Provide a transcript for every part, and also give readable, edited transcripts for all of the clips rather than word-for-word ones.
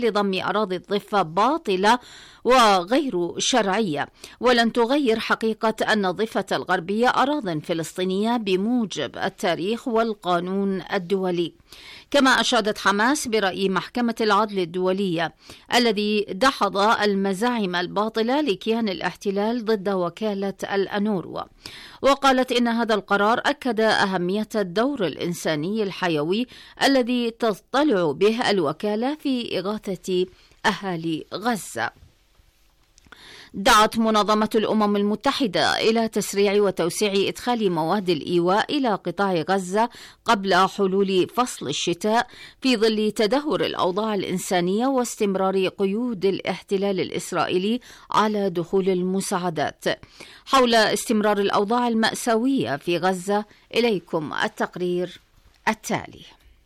لضم أراضي الضفة باطلة وغير شرعية، ولن تغير حقيقة أن الضفة الغربية أراضٍ فلسطينية بموجب التاريخ والقانون الدولي. كما أشادت حماس برأي محكمة العدل الدولية الذي دحض المزاعم الباطلة لكيان الاحتلال ضد وكالة الأنوروا، وقالت إن هذا القرار أكد أهمية الدور الإنساني الحيوي الذي تضطلع به الوكالة في إغاثة أهالي غزة. دعت منظمة الأمم المتحدة إلى تسريع وتوسيع إدخال مواد الإيواء إلى قطاع غزة قبل حلول فصل الشتاء في ظل تدهور الأوضاع الإنسانية واستمرار قيود الاحتلال الإسرائيلي على دخول المساعدات. حول استمرار الأوضاع المأساوية في غزة إليكم التقرير التالي.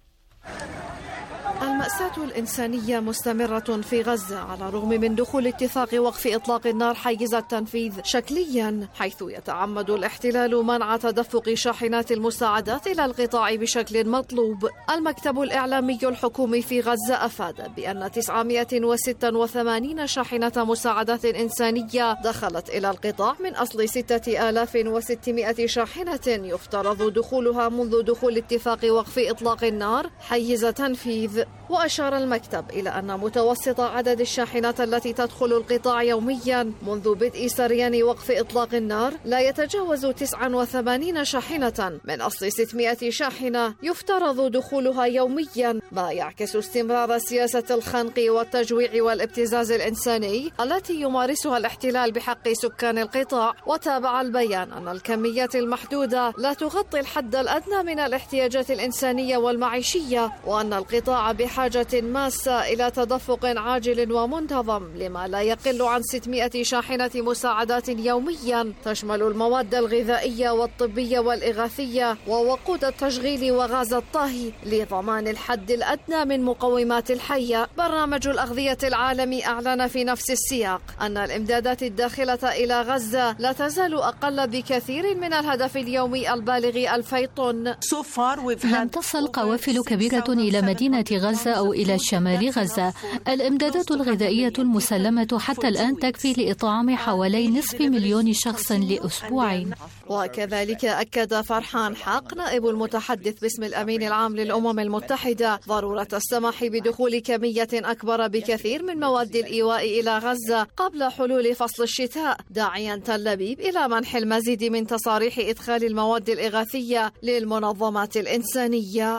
المأساة الإنسانية مستمرة في غزة على الرغم من دخول اتفاق وقف إطلاق النار حيز التنفيذ شكليا، حيث يتعمد الاحتلال منع تدفق شاحنات المساعدات إلى القطاع بشكل مطلوب. المكتب الإعلامي الحكومي في غزة أفاد بأن 986 شاحنة مساعدات إنسانية دخلت إلى القطاع من أصل 6600 شاحنة يفترض دخولها منذ دخول اتفاق وقف إطلاق النار حيز تنفيذ. وأشار المكتب إلى أن متوسط عدد الشاحنات التي تدخل القطاع يوميا منذ بدء سريان وقف إطلاق النار لا يتجاوز 89 شاحنة من أصل 600 شاحنة يفترض دخولها يوميا، ما يعكس استمرار سياسة الخنق والتجويع والابتزاز الإنساني التي يمارسها الاحتلال بحق سكان القطاع. وتابع البيان أن الكميات المحدودة لا تغطي الحد الأدنى من الاحتياجات الإنسانية والمعيشية، وأن القطاع بحاجة ماسة إلى تدفق عاجل ومنتظم لما لا يقل عن 600 شاحنة مساعدات يوميا تشمل المواد الغذائية والطبية والإغاثية ووقود التشغيل وغاز الطهي لضمان الحد الأدنى من مقومات الحياة. برنامج الأغذية العالمي أعلن في نفس السياق أن الإمدادات الداخلة إلى غزة لا تزال أقل بكثير من الهدف اليومي البالغ 2000 طن. لم تصل قوافل كبيرة إلى مدينة غزة أو إلى شمال غزة. الإمدادات الغذائية المسلمة حتى الآن تكفي لإطعام حوالي نصف مليون شخص لأسبوعين. وكذلك أكد فرحان حق نائب المتحدث باسم الأمين العام للأمم المتحدة ضرورة السماح بدخول كمية أكبر بكثير من مواد الإيواء إلى غزة قبل حلول فصل الشتاء، داعيا تل أبيب إلى منح المزيد من تصاريح إدخال المواد الإغاثية للمنظمات الإنسانية.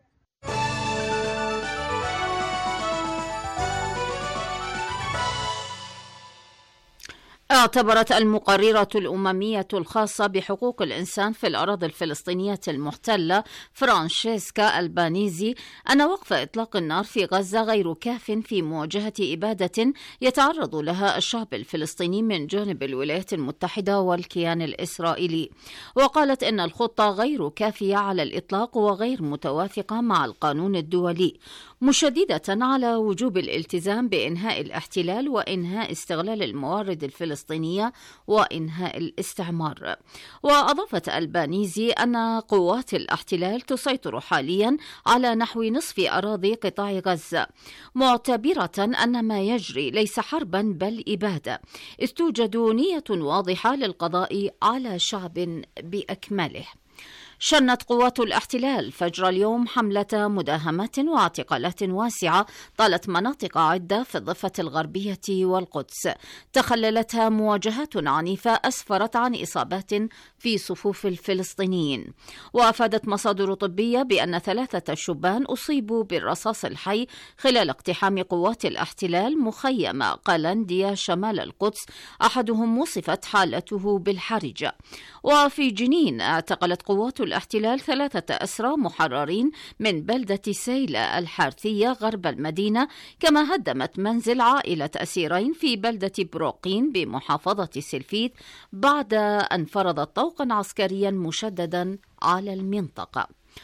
اعتبرت المقررة الأممية الخاصة بحقوق الإنسان في الأراضي الفلسطينية المحتلة فرانشيسكا ألبانيزي أن وقف إطلاق النار في غزة غير كاف في مواجهة إبادة يتعرض لها الشعب الفلسطيني من جانب الولايات المتحدة والكيان الإسرائيلي، وقالت إن الخطة غير كافية على الإطلاق وغير متوافقة مع القانون الدولي، مشددة على وجوب الالتزام بإنهاء الاحتلال وإنهاء استغلال الموارد الفلسطينية وإنهاء الاستعمار. وأضافت ألبانيزي أن قوات الاحتلال تسيطر حاليا على نحو نصف أراضي قطاع غزة، معتبرة أن ما يجري ليس حربا بل إبادة، إذ توجد نية واضحة للقضاء على شعب بأكمله. شنت قوات الاحتلال فجر اليوم حملة مداهمات واعتقالات واسعة طالت مناطق عدة في الضفة الغربية والقدس، تخللتها مواجهات عنيفة أسفرت عن إصابات في صفوف الفلسطينيين. وأفادت مصادر طبية بأن 3 شبان أصيبوا بالرصاص الحي خلال اقتحام قوات الاحتلال مخيم قلنديا شمال القدس، أحدهم وصفت حالته بالحرجة. وفي جنين اعتقلت قوات الاحتلال 3 أسرى محررين من بلدة سيلة الحارثية غرب المدينة، كما هدمت منزل عائلة أسيرين في بلدة بروقين بمحافظة سلفيت بعد أن فرضت طوقا عسكريا مشددا على المنطقة.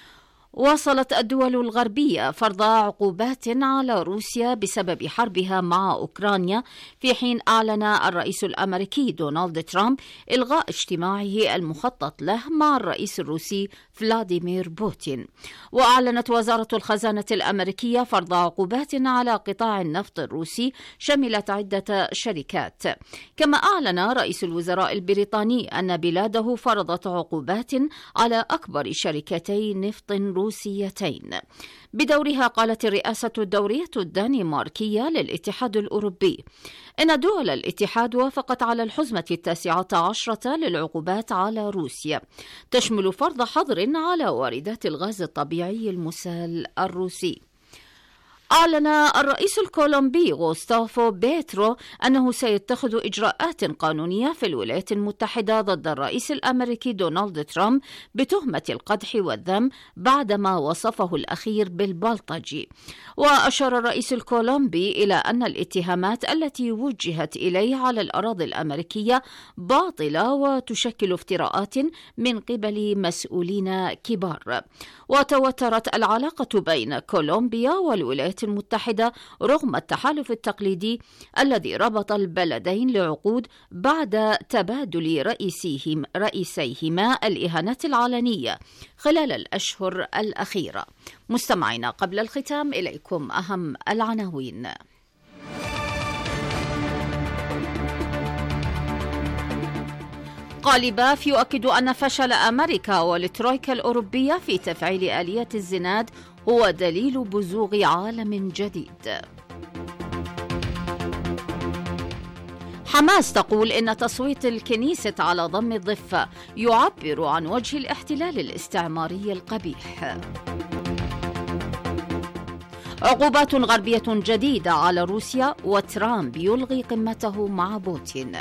واصلت الدول الغربية فرض عقوبات على روسيا بسبب حربها مع أوكرانيا، في حين أعلن الرئيس الأمريكي دونالد ترامب إلغاء اجتماعه المخطط له مع الرئيس الروسي فلاديمير بوتين. وأعلنت وزارة الخزانة الأمريكية فرض عقوبات على قطاع النفط الروسي شملت عدة شركات. كما أعلن رئيس الوزراء البريطاني أن بلاده فرضت عقوبات على أكبر شركتي نفط روسيتين. بدورها قالت الرئاسة الدورية الدنماركية للاتحاد الأوروبي إن دول الاتحاد وافقت على الحزمة 19 للعقوبات على روسيا، تشمل فرض حظر على واردات الغاز الطبيعي المسال الروسي. أعلن الرئيس الكولومبي غوستافو بيترو أنه سيتخذ إجراءات قانونية في الولايات المتحدة ضد الرئيس الأمريكي دونالد ترامب بتهمة القدح والذم بعدما وصفه الأخير بالبلطجي. وأشار الرئيس الكولومبي إلى أن الاتهامات التي وجهت إليه على الأراضي الأمريكية باطلة وتشكل افتراءات من قبل مسؤولين كبار. وتوترت العلاقة بين كولومبيا والولايات المتحدة رغم التحالف التقليدي الذي ربط البلدين لعقود بعد تبادل رئيسيهما الإهانات العلنية خلال الأشهر الأخيرة. مستمعينا، قبل الختام إليكم أهم العناوين. قالباف يؤكد أن فشل أمريكا والترويكا الأوروبية في تفعيل آلية الزناد هو دليل بزوغ عالم جديد. حماس تقول إن تصويت الكنيسة على ضم الضفة يعبر عن وجه الاحتلال الاستعماري القبيح. عقوبات غربية جديدة على روسيا وترامب يلغي قمته مع بوتين.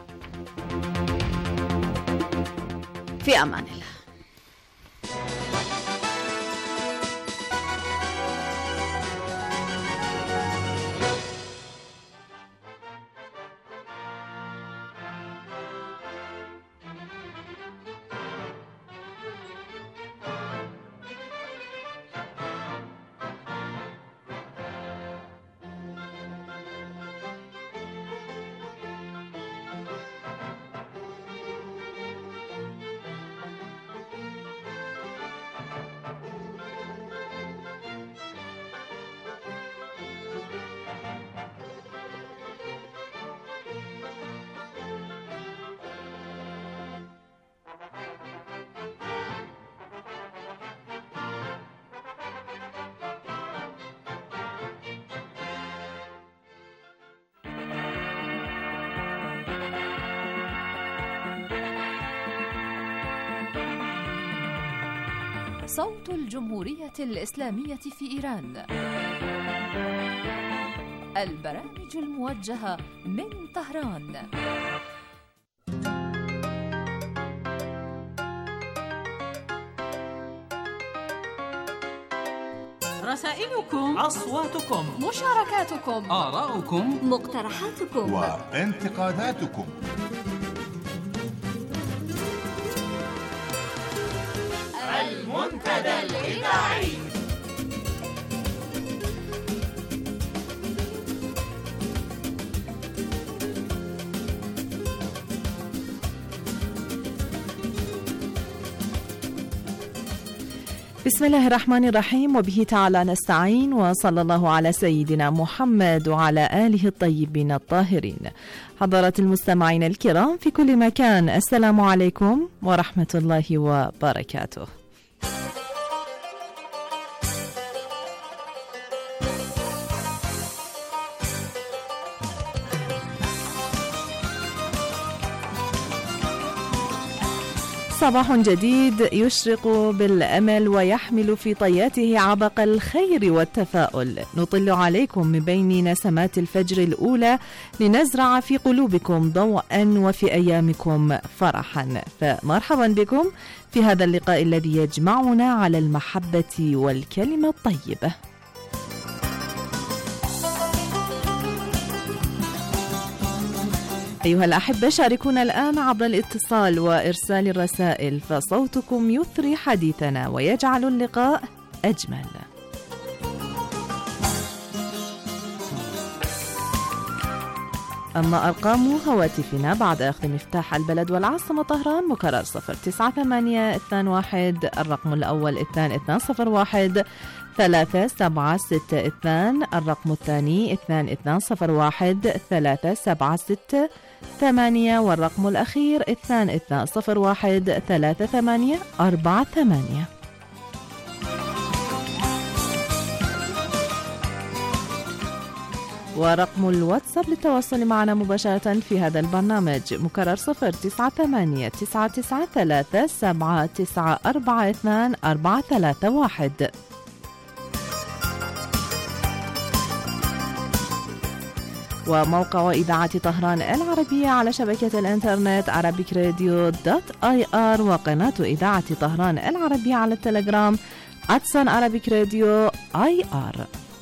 في أمان الله. صوت الجمهورية الإسلامية في إيران، البرامج الموجهة من طهران. رسائلكم، أصواتكم، مشاركاتكم، آراؤكم، مقترحاتكم وانتقاداتكم. المنتدى الإذاعي. بسم الله الرحمن الرحيم، وبه تعالى نستعين، وصلى الله على سيدنا محمد وعلى آله الطيبين الطاهرين. حضرات المستمعين الكرام في كل مكان، السلام عليكم ورحمة الله وبركاته. صباح جديد يشرق بالأمل ويحمل في طياته عبق الخير والتفاؤل. نطل عليكم من بين نسمات الفجر الأولى لنزرع في قلوبكم ضوءا وفي أيامكم فرحا. فمرحبا بكم في هذا اللقاء الذي يجمعنا على المحبة والكلمة الطيبة. أيها الأحبة، شاركونا الآن عبر الاتصال وإرسال الرسائل، فصوتكم يثري حديثنا ويجعل اللقاء أجمل. أما أرقام هواتفنا بعد أخذ مفتاح البلد والعاصمة طهران مكرر 09821 الرقم الأول 2201 3762 الرقم الثاني 2201 3768 والرقم الأخير 2201 3848. ورقم الواتساب للتواصل معنا مباشرة في هذا البرنامج مكرر 098-9939942431. وموقع إذاعة طهران العربية على شبكة الإنترنت arabicradio.ir وقناة إذاعة طهران العربية على التليجرام @arabicradio.ir.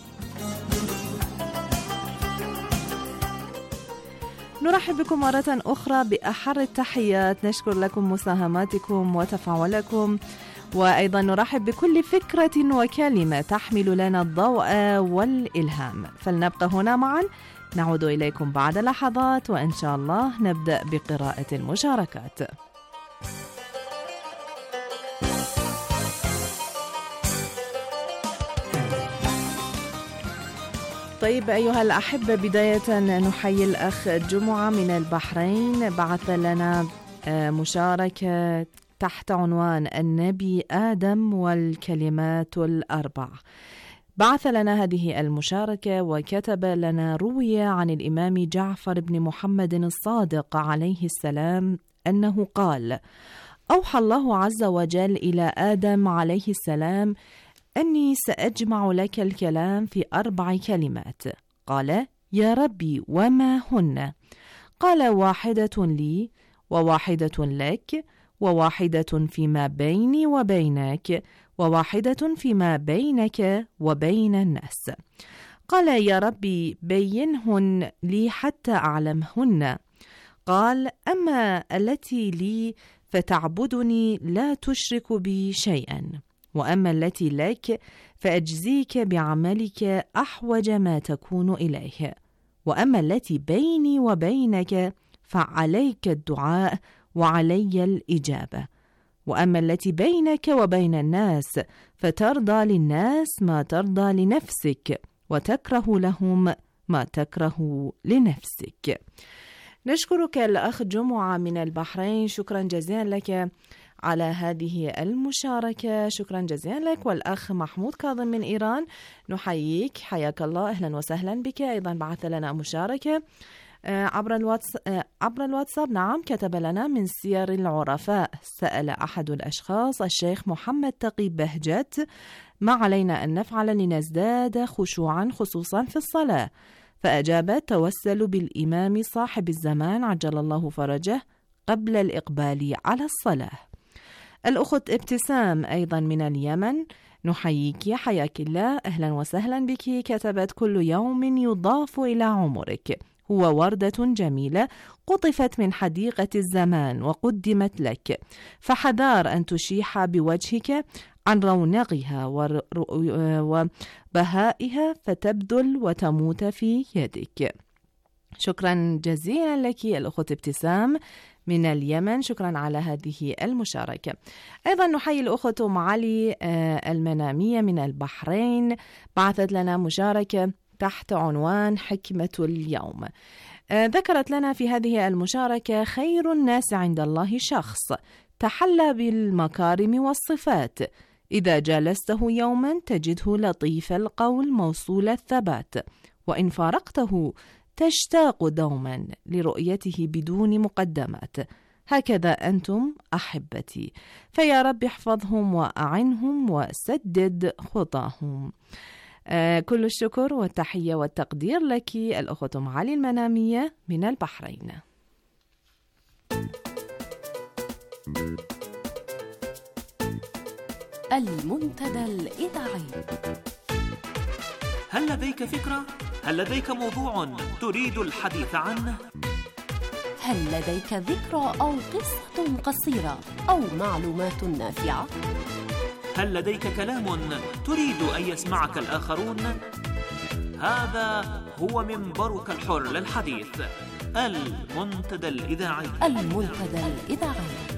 نرحب بكم مرة أخرى بأحر التحيات، نشكر لكم مساهماتكم وتفاعلكم، وأيضا نرحب بكل فكرة وكلمة تحمل لنا الضوء والإلهام. فلنبقى هنا معا، نعود إليكم بعد لحظات وإن شاء الله نبدأ بقراءة المشاركات. طيب أيها الأحبة، بداية نحيي الأخ جمعة من البحرين، بعث لنا مشاركة تحت عنوان النبي آدم والكلمات الأربع. بعث لنا هذه المشاركة وكتب لنا: روي عن الإمام جعفر بن محمد الصادق عليه السلام أنه قال: أوحى الله عز وجل إلى آدم عليه السلام أني سأجمع لك الكلام في 4 كلمات. قال: يا ربي وما هن؟ قال: واحدة لي، وواحدة لك، وواحدة فيما بيني وبينك، وواحدة فيما بينك وبين الناس. قال: يا ربي بينهن لي حتى أعلمهن. قال: أما التي لي فتعبدني لا تشرك بي شيئا، وأما التي لك فأجزيك بعملك أحوج ما تكون إليه، وأما التي بيني وبينك فعليك الدعاء وعلي الإجابة، وأما التي بينك وبين الناس فترضى للناس ما ترضى لنفسك، وتكره لهم ما تكره لنفسك. نشكرك الأخ جمعة من البحرين، شكرا جزيلا لك على هذه المشاركة، شكرا جزيلا لك. والأخ محمود كاظم من إيران، نحييك، حياك الله، أهلا وسهلا بك، أيضا بعث لنا مشاركة عبر الواتساب. نعم، كتب لنا: من سير العرفاء، سأل أحد الأشخاص الشيخ محمد تقي بهجت ما علينا أن نفعل لنزداد خشوعا خصوصا في الصلاة، فأجاب: توسل بالإمام صاحب الزمان عجل الله فرجه قبل الإقبال على الصلاة. الأخت ابتسام أيضا من اليمن، نحييك، حياك الله، أهلا وسهلا بك، كتبت: كل يوم يضاف إلى عمرك هو وردة جميلة قطفت من حديقة الزمان وقدمت لك، فحذار أن تشيح بوجهك عن رونقها وبهائها فتبدل وتموت في يدك. شكرا جزيلا لك الأخت ابتسام من اليمن، شكرا على هذه المشاركة. أيضا نحيي الأخت معالي المنامية من البحرين، بعثت لنا مشاركة تحت عنوان حكمة اليوم. ذكرت لنا في هذه المشاركة: خير الناس عند الله شخص تحلى بالمكارم والصفات، إذا جالسته يوما تجده لطيف القول موصول الثبات، وإن فارقته تشتاق دوما لرؤيته بدون مقدمات، هكذا أنتم أحبتي، فيا رب احفظهم وأعنهم وسدد خطاهم. كل الشكر والتحية والتقدير لك الأخت معالي المنامية من البحرين. المنتدى الإذاعي. هل لديك فكرة؟ هل لديك موضوع تريد الحديث عنه؟ هل لديك ذكرى أو قصة قصيرة أو معلومات نافعة؟ هل لديك كلام تريد أن يسمعك الآخرون؟ هذا هو منبرك الحر للحديث، المنتدى الإذاعي. المنتدى الإذاعي.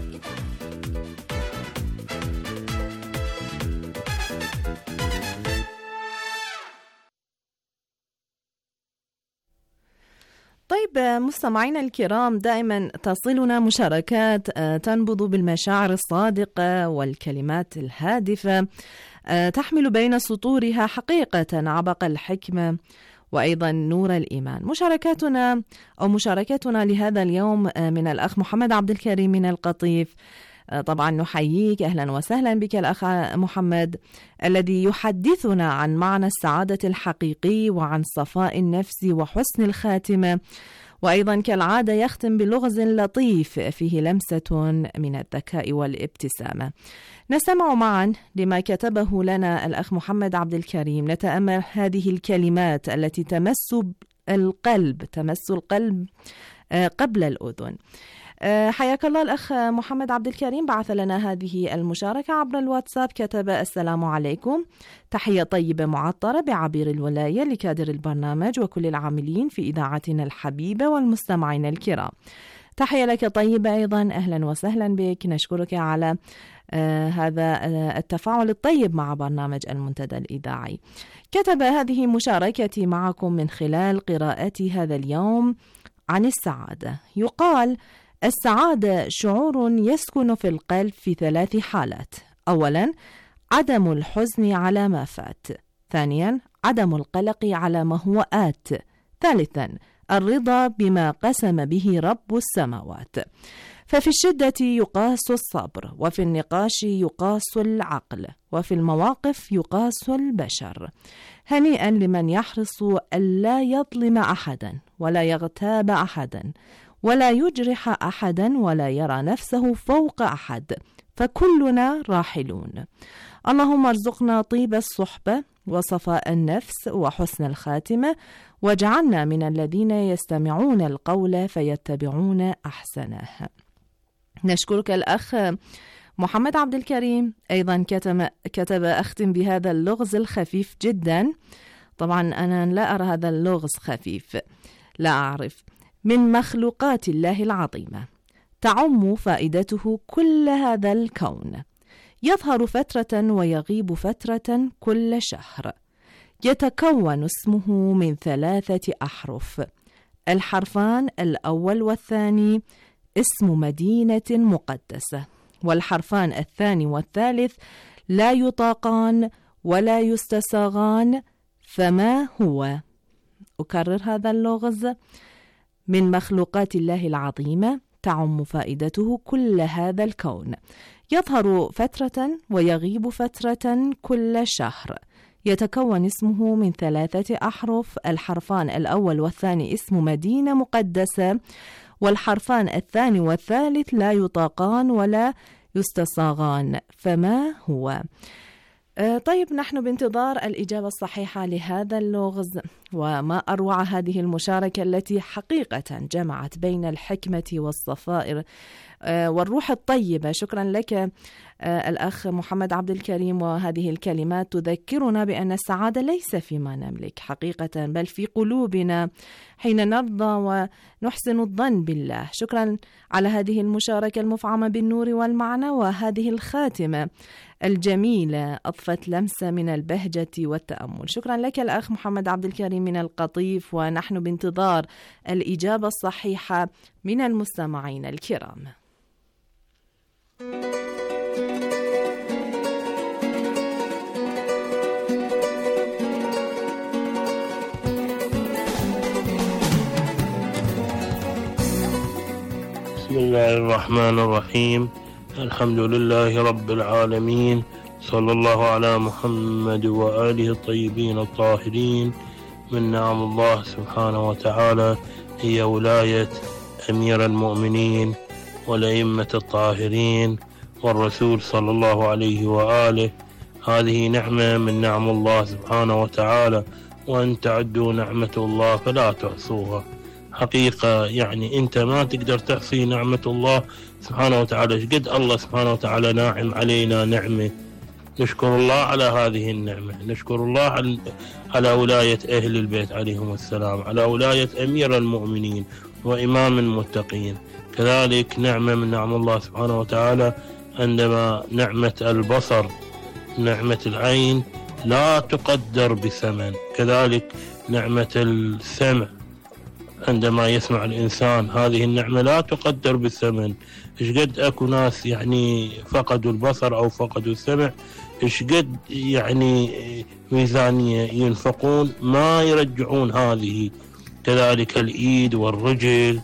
طيب مستمعينا الكرام، دائما تصلنا مشاركات تنبض بالمشاعر الصادقة والكلمات الهادفة، تحمل بين سطورها حقيقة عبق الحكمة وأيضا نور الإيمان. مشاركتنا لهذا اليوم من الأخ محمد عبد الكريم من القطيف. طبعا نحييك، أهلا وسهلا بك الأخ محمد، الذي يحدثنا عن معنى السعادة الحقيقي وعن صفاء النفس وحسن الخاتمة، وأيضا كالعادة يختم بلغز لطيف فيه لمسة من الذكاء والابتسامة. نستمع معا لما كتبه لنا الأخ محمد عبد الكريم، نتأمل هذه الكلمات التي تمس القلب قبل الأذن. حياك الله الأخ محمد عبد الكريم، بعث لنا هذه المشاركة عبر الواتساب. كتب: السلام عليكم، تحية طيبة معطرة بعبير الولاية لكادر البرنامج وكل العاملين في إذاعتنا الحبيبة والمستمعين الكرام. تحية لك طيبة أيضا، أهلا وسهلا بك، نشكرك على هذا التفاعل الطيب مع برنامج المنتدى الإذاعي. كتب: هذه مشاركتي معكم من خلال قراءتي هذا اليوم عن السعادة. يقال: السعادة شعور يسكن في القلب في 3 حالات. أولا، عدم الحزن على ما فات. ثانيا، عدم القلق على ما هو آت. ثالثا، الرضا بما قسم به رب السماوات. ففي الشدة يقاس الصبر، وفي النقاش يقاس العقل، وفي المواقف يقاس البشر. هنيئا لمن يحرص ألا يظلم أحدا ولا يغتاب أحدا ولا يجرح أحدا ولا يرى نفسه فوق أحد، فكلنا راحلون. اللهم ارزقنا طيب الصحبة وصفاء النفس وحسن الخاتمة، واجعلنا من الذين يستمعون القول فيتبعون أحسنه. نشكرك الأخ محمد عبد الكريم. أيضا كتب: أختم بهذا اللغز الخفيف جدا. طبعا أنا لا أرى هذا اللغز خفيف، لا أعرف. من مخلوقات الله العظيمة، تعم فائدته كل هذا الكون، يظهر فترة ويغيب فترة كل شهر، يتكون اسمه من 3 أحرف. الحرفان الأول والثاني اسم مدينة مقدسة، والحرفان الثاني والثالث لا يطاقان ولا يستساغان، فما هو؟ أكرر هذا اللغز: من مخلوقات الله العظيمة، تعم فائدته كل هذا الكون، يظهر فترة ويغيب فترة كل شهر، يتكون اسمه من 3 أحرف. الحرفان الأول والثاني اسم مدينة مقدسة، والحرفان الثاني والثالث لا يطاقان ولا يستصاغان، فما هو؟ طيب، نحن بانتظار الإجابة الصحيحة لهذا اللغز. وما أروع هذه المشاركة التي حقيقة جمعت بين الحكمة والصفائر والروح الطيبة. شكرا لك الأخ محمد عبد الكريم. وهذه الكلمات تذكرنا بأن السعادة ليس فيما نملك حقيقة، بل في قلوبنا حين نرضى ونحسن الظن بالله. شكرا على هذه المشاركة المفعمة بالنور والمعنى، وهذه الخاتمة الجميلة أضفت لمسة من البهجة والتأمل. شكرا لك الأخ محمد عبد الكريم من القطيف، ونحن بانتظار الإجابة الصحيحة من المستمعين الكرام. بسم الله الرحمن الرحيم. الحمد لله رب العالمين، صلى الله على محمد وآله الطيبين الطاهرين. من نعم الله سبحانه وتعالى هي ولاية أمير المؤمنين والأئمة الطاهرين والرسول صلى الله عليه وآله. هذه نعمة من نعم الله سبحانه وتعالى، وأن تعدوا نعمة الله فلا تحصوها. حقيقة يعني أنت ما تقدر تحصي نعمة الله سبحانه وتعالى. قد الله سبحانه وتعالى ناعم علينا نعمة، نشكر الله على هذه النعمة، نشكر الله على ولاية أهل البيت عليهم السلام، على ولاية أمير المؤمنين وإمام المتقين. كذلك نعمة من نعم الله سبحانه وتعالى عندما نعمة البصر، نعمة العين لا تقدر بثمن. كذلك نعمة السمع، عندما يسمع الإنسان هذه النعمة لا تقدر بالثمن. إيش قد أكو ناس يعني فقدوا البصر أو فقدوا السمع، إيش قد يعني ميزانية ينفقون ما يرجعون هذه. كذلك الإيد والرجل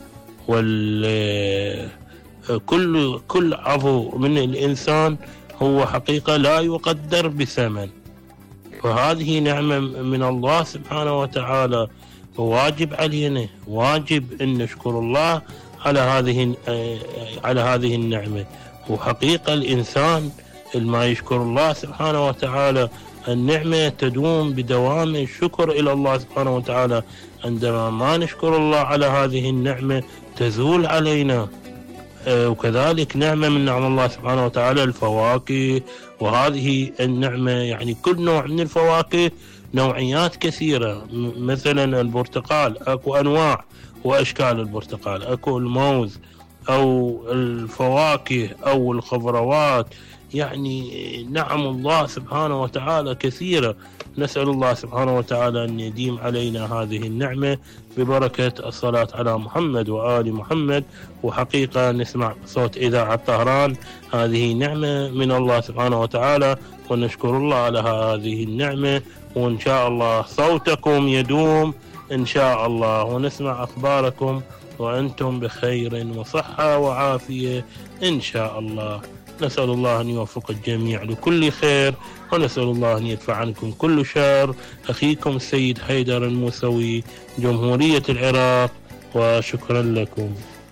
كل عضو من الإنسان هو حقيقة لا يقدر بثمن، فهذه نعمة من الله سبحانه وتعالى، وواجب علينا، واجب أن نشكر الله على هذه النعمة. وحقيقة الإنسان ما يشكر الله سبحانه وتعالى النعمة تدوم بدوام الشكر إلى الله سبحانه وتعالى. عندما ما نشكر الله على هذه النعمة تزول علينا. وكذلك نعمة من نعم الله سبحانه وتعالى الفواكه، وهذه النعمة يعني كل نوع من الفواكه نوعيات كثيرة. مثلا البرتقال أكو أنواع وأشكال البرتقال، أكو الموز أو الفواكه أو الخضروات، يعني نعم الله سبحانه وتعالى كثيرة. نسأل الله سبحانه وتعالى أن يديم علينا هذه النعمة ببركة الصلاة على محمد وآل محمد. وحقيقة نسمع صوت إذاعة طهران، هذه نعمة من الله سبحانه وتعالى، ونشكر الله على هذه النعمة. وإن شاء الله صوتكم يدوم إن شاء الله، ونسمع أخباركم وأنتم بخير وصحة وعافية إن شاء الله. نسأل الله أن يوفق الجميع لكل خير، ونسأل الله أن يدفع عنكم كل شر. أخيكم السيد حيدر الموسوي، جمهورية العراق، وشكرا لكم.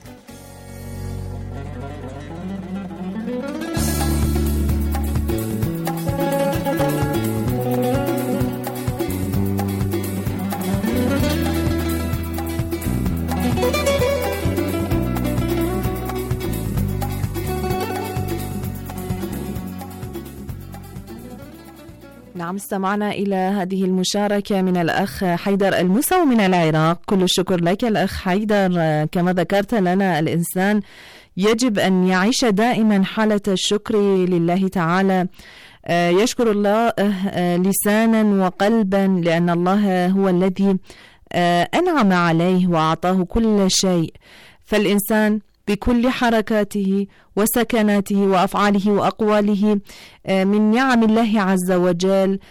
نعم، استمعنا إلى هذه المشاركة من الأخ حيدر الموسوي من العراق. كل الشكر لك الأخ حيدر. كما ذكرت لنا، الإنسان يجب أن يعيش دائما حالة الشكر لله تعالى، يشكر الله لسانا وقلبا، لأن الله هو الذي أنعم عليه وأعطاه كل شيء. فالإنسان بكل حركاته وسكناته وأفعاله وأقواله من نعم الله عز وجل،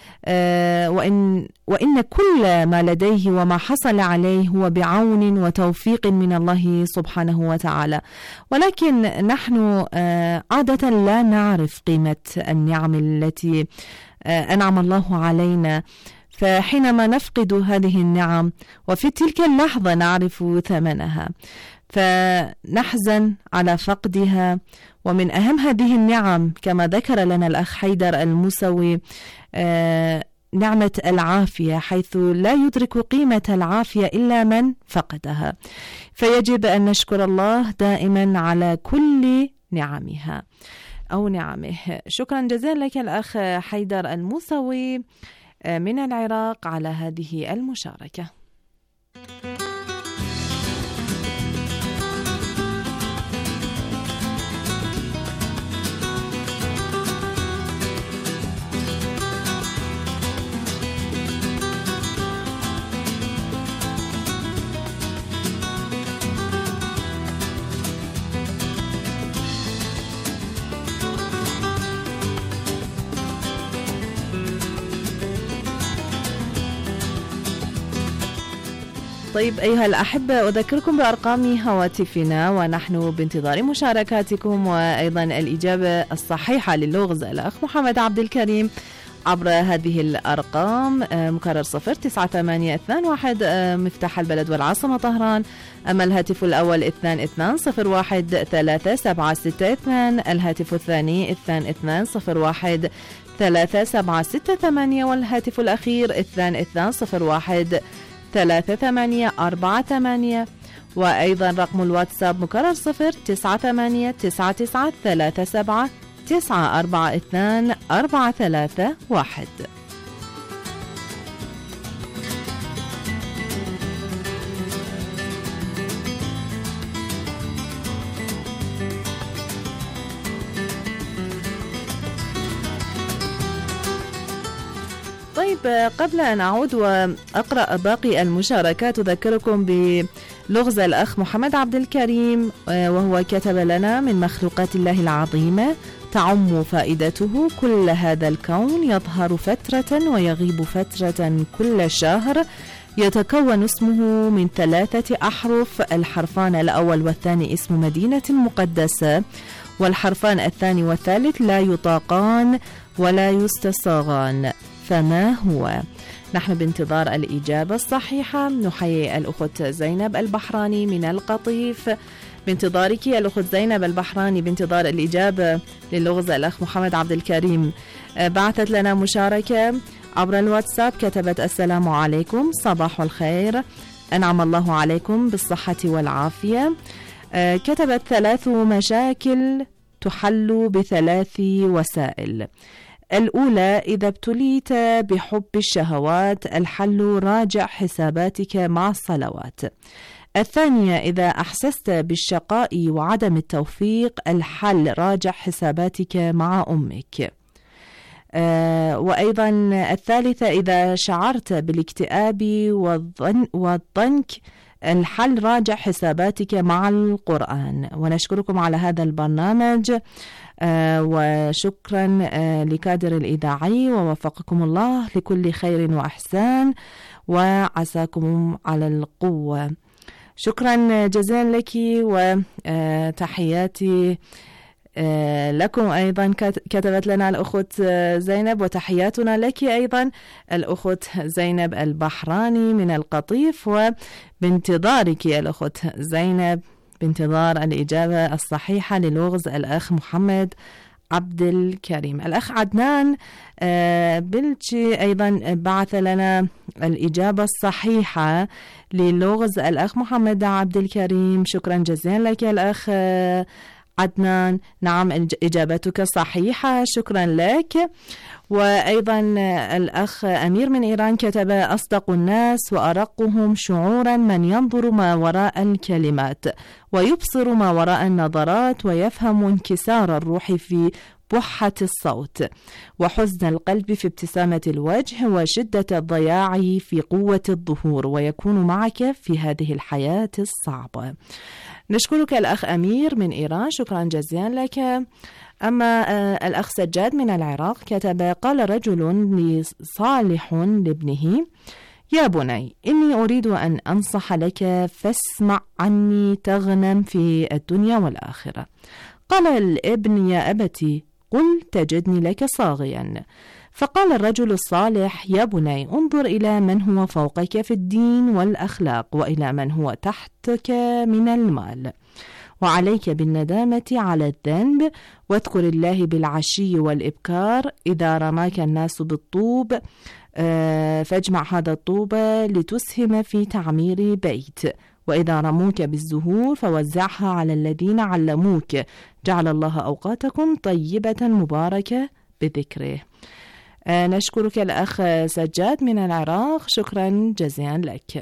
وإن كل ما لديه وما حصل عليه هو بعون وتوفيق من الله سبحانه وتعالى. ولكن نحن عادة لا نعرف قيمة النعم التي أنعم الله علينا، فحينما نفقد هذه النعم وفي تلك اللحظة نعرف ثمنها فنحزن على فقدها. ومن أهم هذه النعم كما ذكر لنا الأخ حيدر الموسوي نعمة العافية، حيث لا يدرك قيمة العافية إلا من فقدها، فيجب أن نشكر الله دائما على كل نعمها أو نعمه. شكرا جزيلا لك الأخ حيدر الموسوي من العراق على هذه المشاركة. طيب أيها الأحبة، أذكركم بأرقام هواتفنا ونحن بانتظار مشاركاتكم وأيضا الإجابة الصحيحة للغز الأخ محمد عبد الكريم عبر هذه الأرقام: مكرر 09821 مفتاح البلد والعاصمة طهران، أما الهاتف الأول 22013762، الهاتف الثاني 22013768، والهاتف الأخير 22013848. وأيضا رقم الواتساب مكرر 09899379442. 431. طيب، قبل أن أعود وأقرأ باقي المشاركات أذكركم بلغز الأخ محمد عبد الكريم، وهو كتب لنا: من مخلوقات الله العظيمة تعم فائدته كل هذا الكون، يظهر فترة ويغيب فترة كل شهر، يتكون اسمه من 3 أحرف، الحرفان الأول والثاني اسم مدينة مقدسة، والحرفان الثاني والثالث لا يطاقان ولا يستصاغان، فما هو؟ نحن بانتظار الإجابة الصحيحة. نحيي الأخت زينب البحراني من القطيف، بانتظارك يا الأخت زينب البحراني، بانتظار الإجابة للغز الأخ محمد عبد الكريم. بعثت لنا مشاركة عبر الواتساب، كتبت: السلام عليكم، صباح الخير، أنعم الله عليكم بالصحة والعافية. كتبت: 3 مشاكل تحل ب3 وسائل. الأولى: إذا ابتليت بحب الشهوات، الحل راجع حساباتك مع الصلوات. الثانية: إذا أحسست بالشقاء وعدم التوفيق، الحل راجع حساباتك مع أمك. وأيضا الثالثة: إذا شعرت بالاكتئاب والضنك، الحل راجع حساباتك مع القرآن. ونشكركم على هذا البرنامج، وشكرا لكادر الإذاعي، ووفقكم الله لكل خير وإحسان، وعساكم على القوة. شكرا جزيلا لك، وتحياتي لكم أيضا. كتبت لنا الأخت زينب، وتحياتنا لك أيضا الأخت زينب البحراني من القطيف، وبانتظارك يا الأخت زينب، بانتظار الإجابة الصحيحة للغز الأخ محمد عبد الكريم. الأخ عدنان بلشي أيضا بعث لنا الإجابة الصحيحة للغز الأخ محمد عبد الكريم. شكرا جزيلا لك يا الأخ عدنان، نعم إجابتك صحيحة، شكرا لك. وأيضا الأخ أمير من إيران كتب: أصدق الناس وأرقهم شعورا من ينظر ما وراء الكلمات، ويبصر ما وراء النظرات، ويفهم انكسار الروح في بحة الصوت، وحزن القلب في ابتسامة الوجه، وشدة الضياع في قوة الظهور، ويكون معك في هذه الحياة الصعبة. نشكرك الأخ أمير من إيران، شكرا جزيلا لك. أما الأخ سجاد من العراق كتب: قال رجل صالح لابنه: يا بني، إني أريد أن أنصح لك، فاسمع عني تغنم في الدنيا والآخرة. قال الابن: يا أبتي، قل تجدني لك صاغيا. فقال الرجل الصالح: يا بني، انظر إلى من هو فوقك في الدين والأخلاق، وإلى من هو تحتك من المال، وعليك بالندامة على الذنب، واذكر الله بالعشي والإبكار. إذا رماك الناس بالطوب فاجمع هذا الطوب لتسهم في تعمير بيت، وإذا رموك بالزهور فوزعها على الذين علموك. جعل الله أوقاتكم طيبة مباركة بذكره. نشكرك الأخ سجاد من العراق، شكرا جزيلا لك.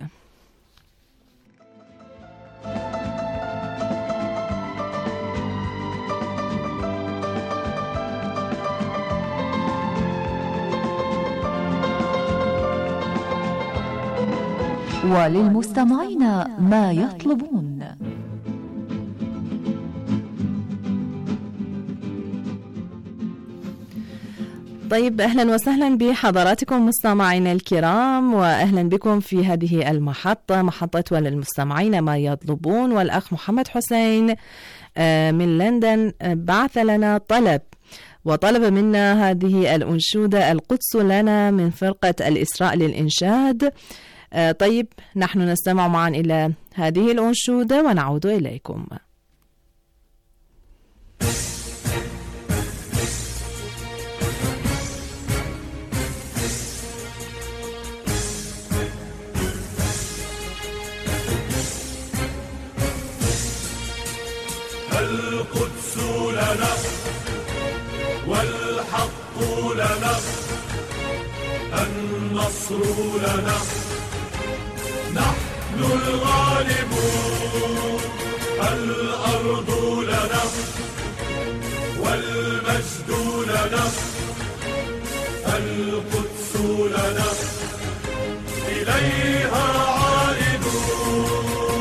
وللمستمعين ما يطلبون. طيب، أهلا وسهلا بحضراتكم مستمعينا الكرام، وأهلا بكم في هذه المحطة، محطة وللمستمعين ما يطلبون. والأخ محمد حسين من لندن بعث لنا طلب، وطلب منا هذه الأنشودة: القدس لنا، من فرقة الإسراء للإنشاد. طيب، نحن نستمع معا إلى هذه الأنشودة ونعود إليكم. القدس لنا والحق لنا، النصر لنا، نحن الغالبون، الأرض لنا والمجد لنا، القدس لنا إليها عائدون.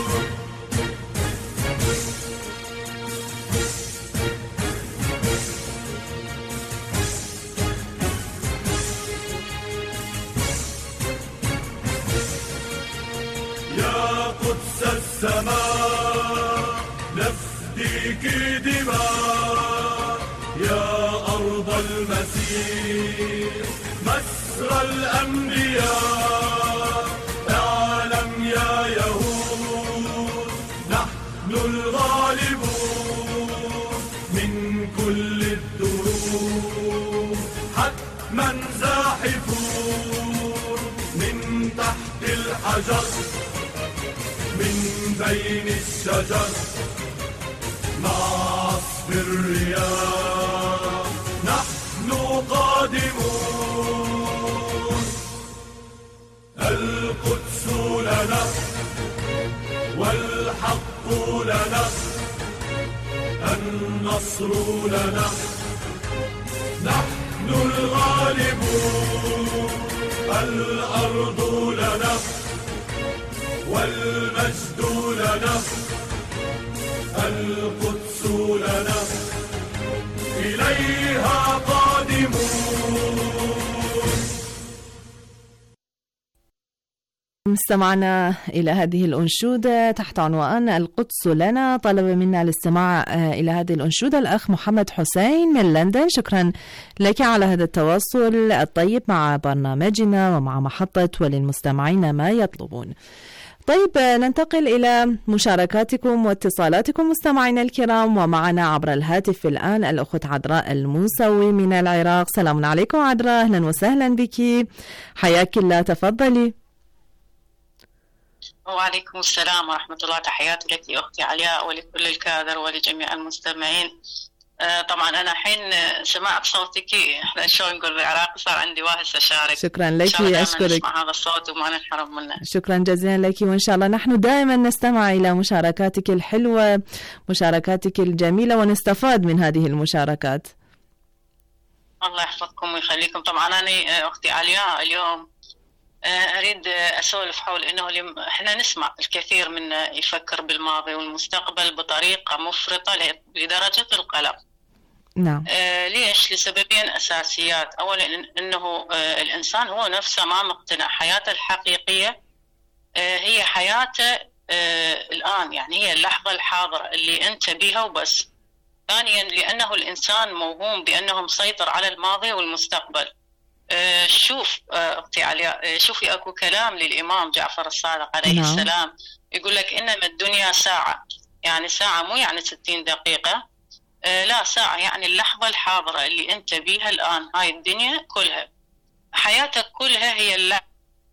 يا قدس السماء نفديك دماء، يا أرض المسيح مسرى الأنبياء، اعلم يا يهود نحن الغالبون من كل الدروب، حتما زاحفون من تحت الحجر من بين الشجر، مع عصف الرياح نحن قادمون. القدس لنا والحق لنا، النصر لنا، نحن الغالبون، الأرض لنا والمجد لنا، القدس لنا إليها قادمون. استمعنا إلى هذه الأنشودة تحت عنوان القدس لنا. طلب منا الاستماع إلى هذه الأنشودة الأخ محمد حسين من لندن. شكرا لك على هذا التواصل الطيب مع برنامجنا ومع محطة وللمستمعين ما يطلبون. طيب، ننتقل إلى مشاركاتكم واتصالاتكم مستمعينا الكرام، ومعنا عبر الهاتف الآن الأخت عذراء الموسوي من العراق. سلام عليكم عذراء، أهلا وسهلا بك، حياك الله، تفضلي. وعليكم السلام ورحمة الله، تحياتي لك أختي علياء ولكل الكادر ولجميع المستمعين. طبعا أنا حين سمعت صوتك، إحنا شلون نقول بالعراق صار عندي واهس أشارك. شكرا لك، أشكرك. نسمع هذا الصوت وما ننحرم منه. شكرا جزيلا لك، وإن شاء الله نحن دائما نستمع إلى مشاركاتك الحلوة، مشاركاتك الجميلة، ونستفاد من هذه المشاركات. الله يحفظكم ويخليكم. طبعا أنا أختي علياء اليوم أريد أسولف حول أنه إحنا نسمع الكثير منا يفكر بالماضي والمستقبل بطريقة مفرطة لدرجة القلق. نعم. ليش؟ لسببين أساسيات. أولا أنه الإنسان هو نفسه ما مقتنع حياته الحقيقية هي حياته الآن، يعني هي اللحظة الحاضرة اللي أنت بيها وبس. ثانيا لأنه الإنسان موهوم بأنه مسيطر على الماضي والمستقبل. شوف أختي علياء، شوفي أكو كلام للإمام جعفر الصادق عليه السلام يقول لك إنما الدنيا ساعة، يعني ساعة مو يعني 60 دقيقة، لا، ساعة يعني اللحظة الحاضرة اللي أنت بيها الآن. هاي الدنيا كلها، حياتك كلها هي اللحظة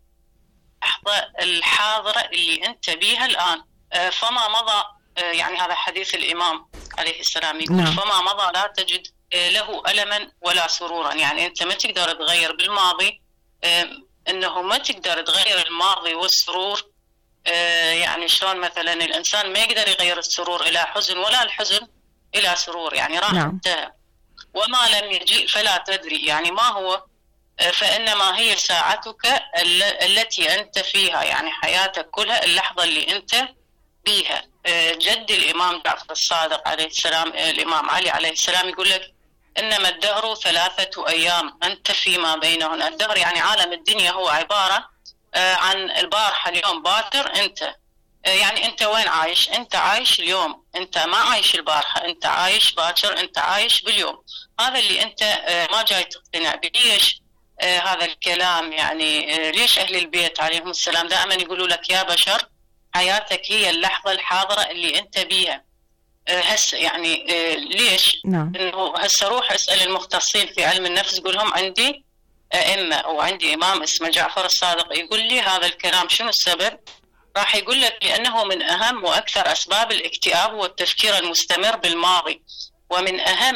الحاضرة اللي أنت بيها الآن. فما مضى، يعني هذا حديث الإمام عليه السلام يقول فما مضى لا تجد له ألما ولا سرورا. يعني أنت ما تقدر تغير بالماضي، أنه ما تقدر تغير الماضي والسرور. يعني شلون مثلا الإنسان ما يقدر يغير السرور إلى حزن ولا الحزن إلى سرور، يعني راح انتهى. وما لم يجيء فلا تدري، يعني ما هو، فإنما هي ساعتك التي أنت فيها، يعني حياتك كلها اللحظة اللي أنت بيها. جد الإمام جعفر الصادق عليه السلام، الإمام علي عليه السلام يقول لك إنما الدهر 3 أيام أنت فيما بينهن. الدهر يعني عالم الدنيا هو عبارة عن البارحة، اليوم باكر. أنت يعني أنت وين عايش؟ أنت عايش اليوم، أنت ما عايش البارحة، أنت عايش باكر، أنت عايش باليوم. هذا اللي أنت ما جاي تقتنع به. ليش هذا الكلام؟ يعني ليش أهل البيت عليهم السلام دائما يقولوا لك يا بشر حياتك هي اللحظة الحاضرة اللي أنت بيها هسه؟ يعني ليش؟ إنه هسه روح اسأل المختصين في علم النفس، قول لهم عندي أئمة أو عندي إمام اسمه جعفر الصادق يقول لي هذا الكلام، شنو السبب؟ راح يقول لك لأنه من أهم وأكثر أسباب الاكتئاب والتفكير المستمر بالماضي، ومن أهم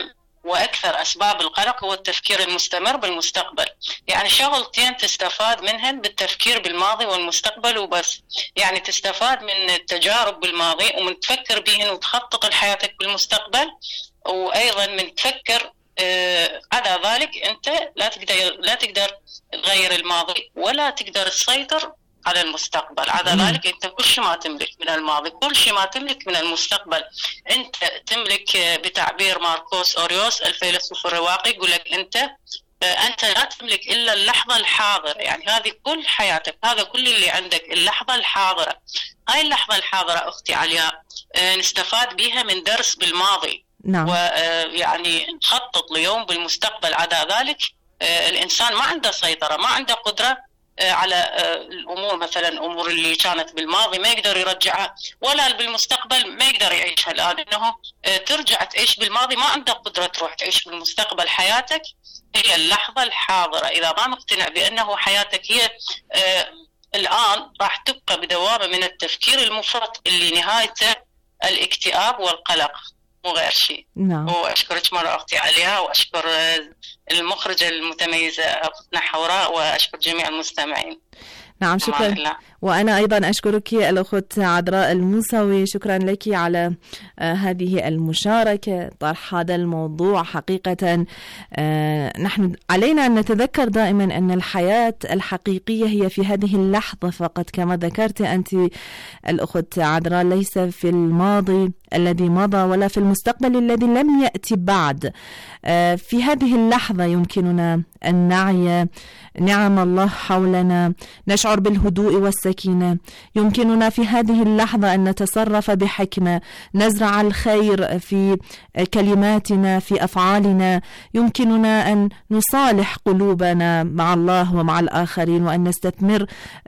وأكثر أسباب القلق هو التفكير المستمر بالمستقبل. يعني شغلتين تستفاد منهن بالتفكير بالماضي والمستقبل وبس. يعني تستفاد من التجارب بالماضي ومن تفكر بهن وتخطط لحياتك بالمستقبل، وأيضا من تفكر على ذلك أنت لا تقدر تغير الماضي ولا تقدر تسيطر على المستقبل. على ذلك أنت كل شيء ما تملك من الماضي، كل شيء ما تملك من المستقبل. أنت تملك، بتعبير ماركوس أوريوس الفيلسوف الرواقي، يقول لك أنت لا تملك إلا اللحظة الحاضرة. يعني هذه كل حياتك، هذا كل اللي عندك، اللحظة الحاضرة. هاي اللحظة الحاضرة أختي علياء نستفاد بها من درس بالماضي. نعم. ويعني نخطط ليوم بالمستقبل. على ذلك الإنسان ما عنده سيطرة، ما عنده قدرة على الأمور، مثلا أمور اللي كانت بالماضي ما يقدر يرجعها، ولا بالمستقبل ما يقدر يعيشها الآن. إنه ترجع تعيش بالماضي ما عندك قدرة تروح تعيش بالمستقبل. حياتك هي اللحظة الحاضرة. إذا ما مقتنع بأنه حياتك هي الآن، راح تبقى بدوامة من التفكير المفرط اللي نهايته الاكتئاب والقلق، مو غير شيء. نعم. وأشكرك مرة أختي عليها، وأشكر المخرجة المتميزة أختنا حوراء، وأشكر جميع المستمعين. نعم شكرا. وأنا أيضا أشكرك الأخت عذراء الموسوي، شكرا لك على هذه المشاركة، طرح هذا الموضوع. حقيقة نحن علينا أن نتذكر دائما أن الحياة الحقيقية هي في هذه اللحظة فقط، كما ذكرت أنت الأخت عذراء، ليس في الماضي الذي مضى ولا في المستقبل الذي لم يأتي بعد. في هذه اللحظة يمكننا أن نعي نعم الله حولنا، نشعر بالهدوء والسكينة. يمكننا في هذه اللحظة أن نتصرف بحكمة، نزرع الخير في كلماتنا، في أفعالنا. يمكننا أن نصالح قلوبنا مع الله ومع الآخرين، وأن نستثمر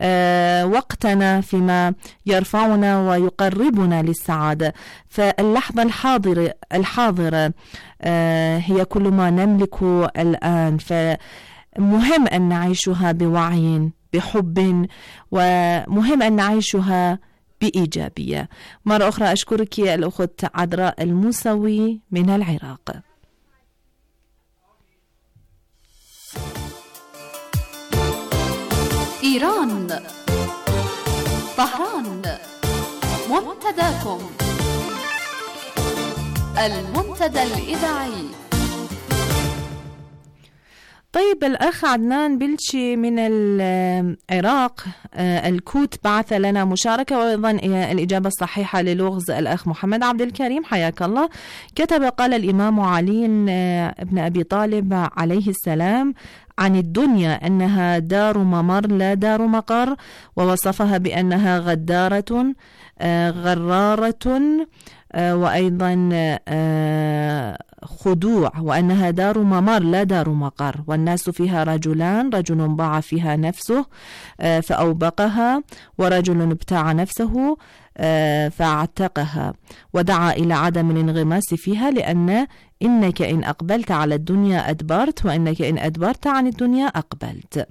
وقتنا فيما يرفعنا ويقربنا للسعادة. فاللحظة الحاضرة هي كل ما نملكه الآن، فمهم أن نعيشها بوعي، بحب، ومهم أن نعيشها بإيجابية. مرة أخرى أشكرك الأخت عذراء الموسوي من العراق. إيران، طهران، منتداكم، المنتدى الإذاعي. طيب، الأخ عدنان بلشي من العراق الكوت بعث لنا مشاركة، وأيضا الإجابة الصحيحة للغز الأخ محمد عبد الكريم، حياك الله. كتب: قال الإمام علي ابن أبي طالب عليه السلام عن الدنيا أنها دار ممر لا دار مقر، ووصفها بأنها غدارة غرارة، وأيضا خدوع، وأنها دار ممر لا دار مقر، والناس فيها رجلان، رجل باع فيها نفسه فأوبقها، ورجل ابتاع نفسه فاعتقها، ودعا إلى عدم الانغماس فيها، لأن إنك إن أقبلت على الدنيا أدبرت، وإنك إن أدبرت عن الدنيا أقبلت.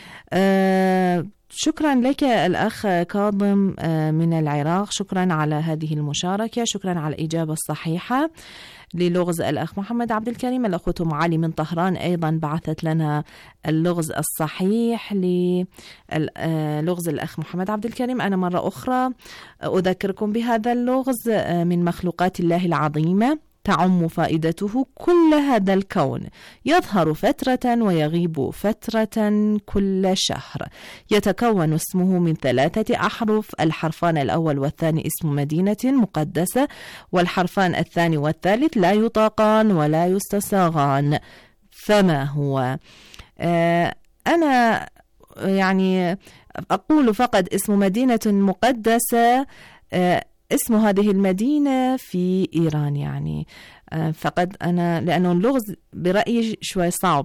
شكرا لك الأخ كاظم من العراق، شكرا على هذه المشاركة، شكرا على الإجابة الصحيحة للغز الأخ محمد عبد الكريم. الأخت معالي من طهران أيضا بعثت لنا اللغز الصحيح للغز الأخ محمد عبد الكريم. أنا مرة أخرى أذكركم بهذا اللغز: من مخلوقات الله العظيمة تعم فائدته كل هذا الكون، يظهر فترة ويغيب فترة كل شهر، يتكون اسمه من 3 أحرف، الحرفان الأول والثاني اسم مدينة مقدسة، والحرفان الثاني والثالث لا يطاقان ولا يستساغان. فما هو؟ أنا يعني أقول فقط اسم مدينة مقدسة. اسم هذه المدينة في إيران، يعني فقد أنا لأنه اللغز برأيي شوي صعب،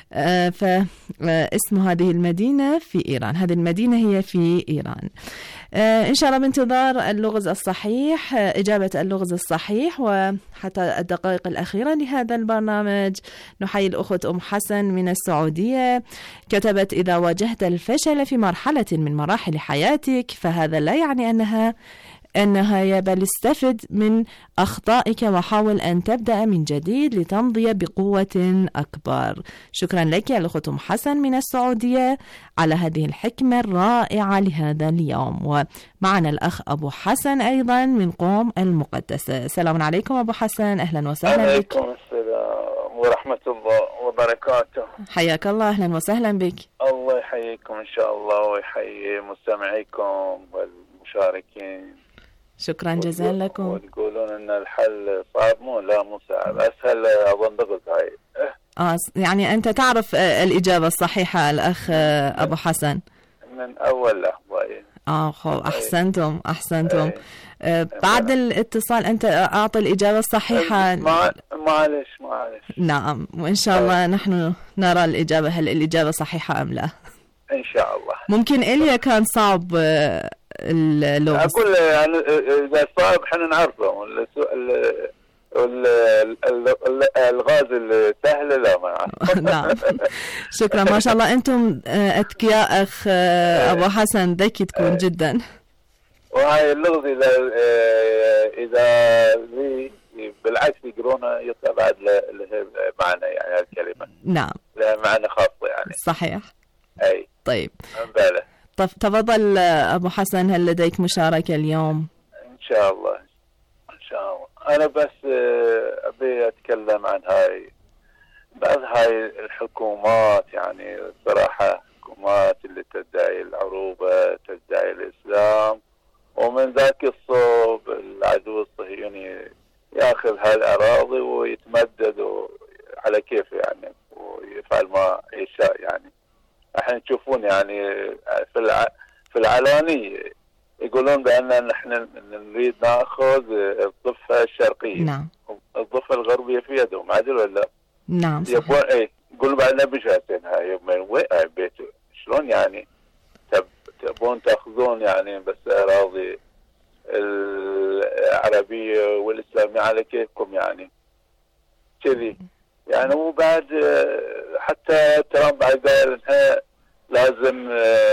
فاسم هذه المدينة في إيران، هذه المدينة هي في إيران. إن شاء الله بانتظار اللغز الصحيح، إجابة اللغز الصحيح. وحتى الدقائق الأخيرة لهذا البرنامج نحيي الأخت أم حسن من السعودية، كتبت: إذا واجهت الفشل في مرحلة من مراحل حياتك فهذا لا يعني أنها النهاية، بل استفد من أخطائك وحاول أن تبدأ من جديد لتمضي بقوة أكبر. شكرا لك يا الأخت أم حسن من السعودية على هذه الحكمة الرائعة لهذا اليوم. ومعنا الأخ أبو حسن أيضا من قوم المقدسة. السلام عليكم أبو حسن، أهلا وسهلا بك. عليكم السلام ورحمة الله وبركاته. حياك الله، أهلا وسهلا بك. الله يحييكم إن شاء الله ويحيي مستمعيكم والمشاركين. شكرا جزيلا لكم. وتقولون ان الحل صعب، مو صعب، اسهل اظن ضغط هاي. يعني انت تعرف الاجابه الصحيحه الاخ ابو حسن من اول لحظه. خو احسنتم. بعد الاتصال انت اعطي الاجابه الصحيحه. معلش. نعم، وان شاء الله نحن نرى الاجابه، هل الاجابه صحيحه ام لا ان شاء الله. ممكن إليا كان صعب اللغز. اقول يعني اذا صعب احنا نعرفه، الغاز السهل لا ما نعم. شكرا، ما شاء الله انتم اذكياء اخ ابو حسن، ذكي تكون جدا. وهاي اللغز اذا بالعكس يقرونه يطلع بعد له معنى، يعني هالكلمه نعم لها معنى خاصه يعني. صحيح. اي طيب تفضل ابو حسن، هل لديك مشاركه اليوم؟ ان شاء الله. انا بس ابي اتكلم عن بعض هاي الحكومات، يعني صراحه الحكومات اللي تدعي العروبه، تدعي الاسلام، ومن ذاك الصوب العدو الصهيوني ياخذ هالاراضي ويتمدد على كيف يعني، ويفعل ما يشاء. يعني احنا تشوفون يعني في العلاني يقولون بأن نحن نريد ناخذ الضفة الشرقية. نعم. الضفة الغربية في يدهم، عادل ولا؟ نعم. يبون يقولون بعد نبي شاتين هاي من وين بيت، شلون يعني تبون تاخذون يعني بس أراضي العربية والإسلامية على كيفكم يعني كذي يعني. وبعد حتى ترامب بعد قال لازم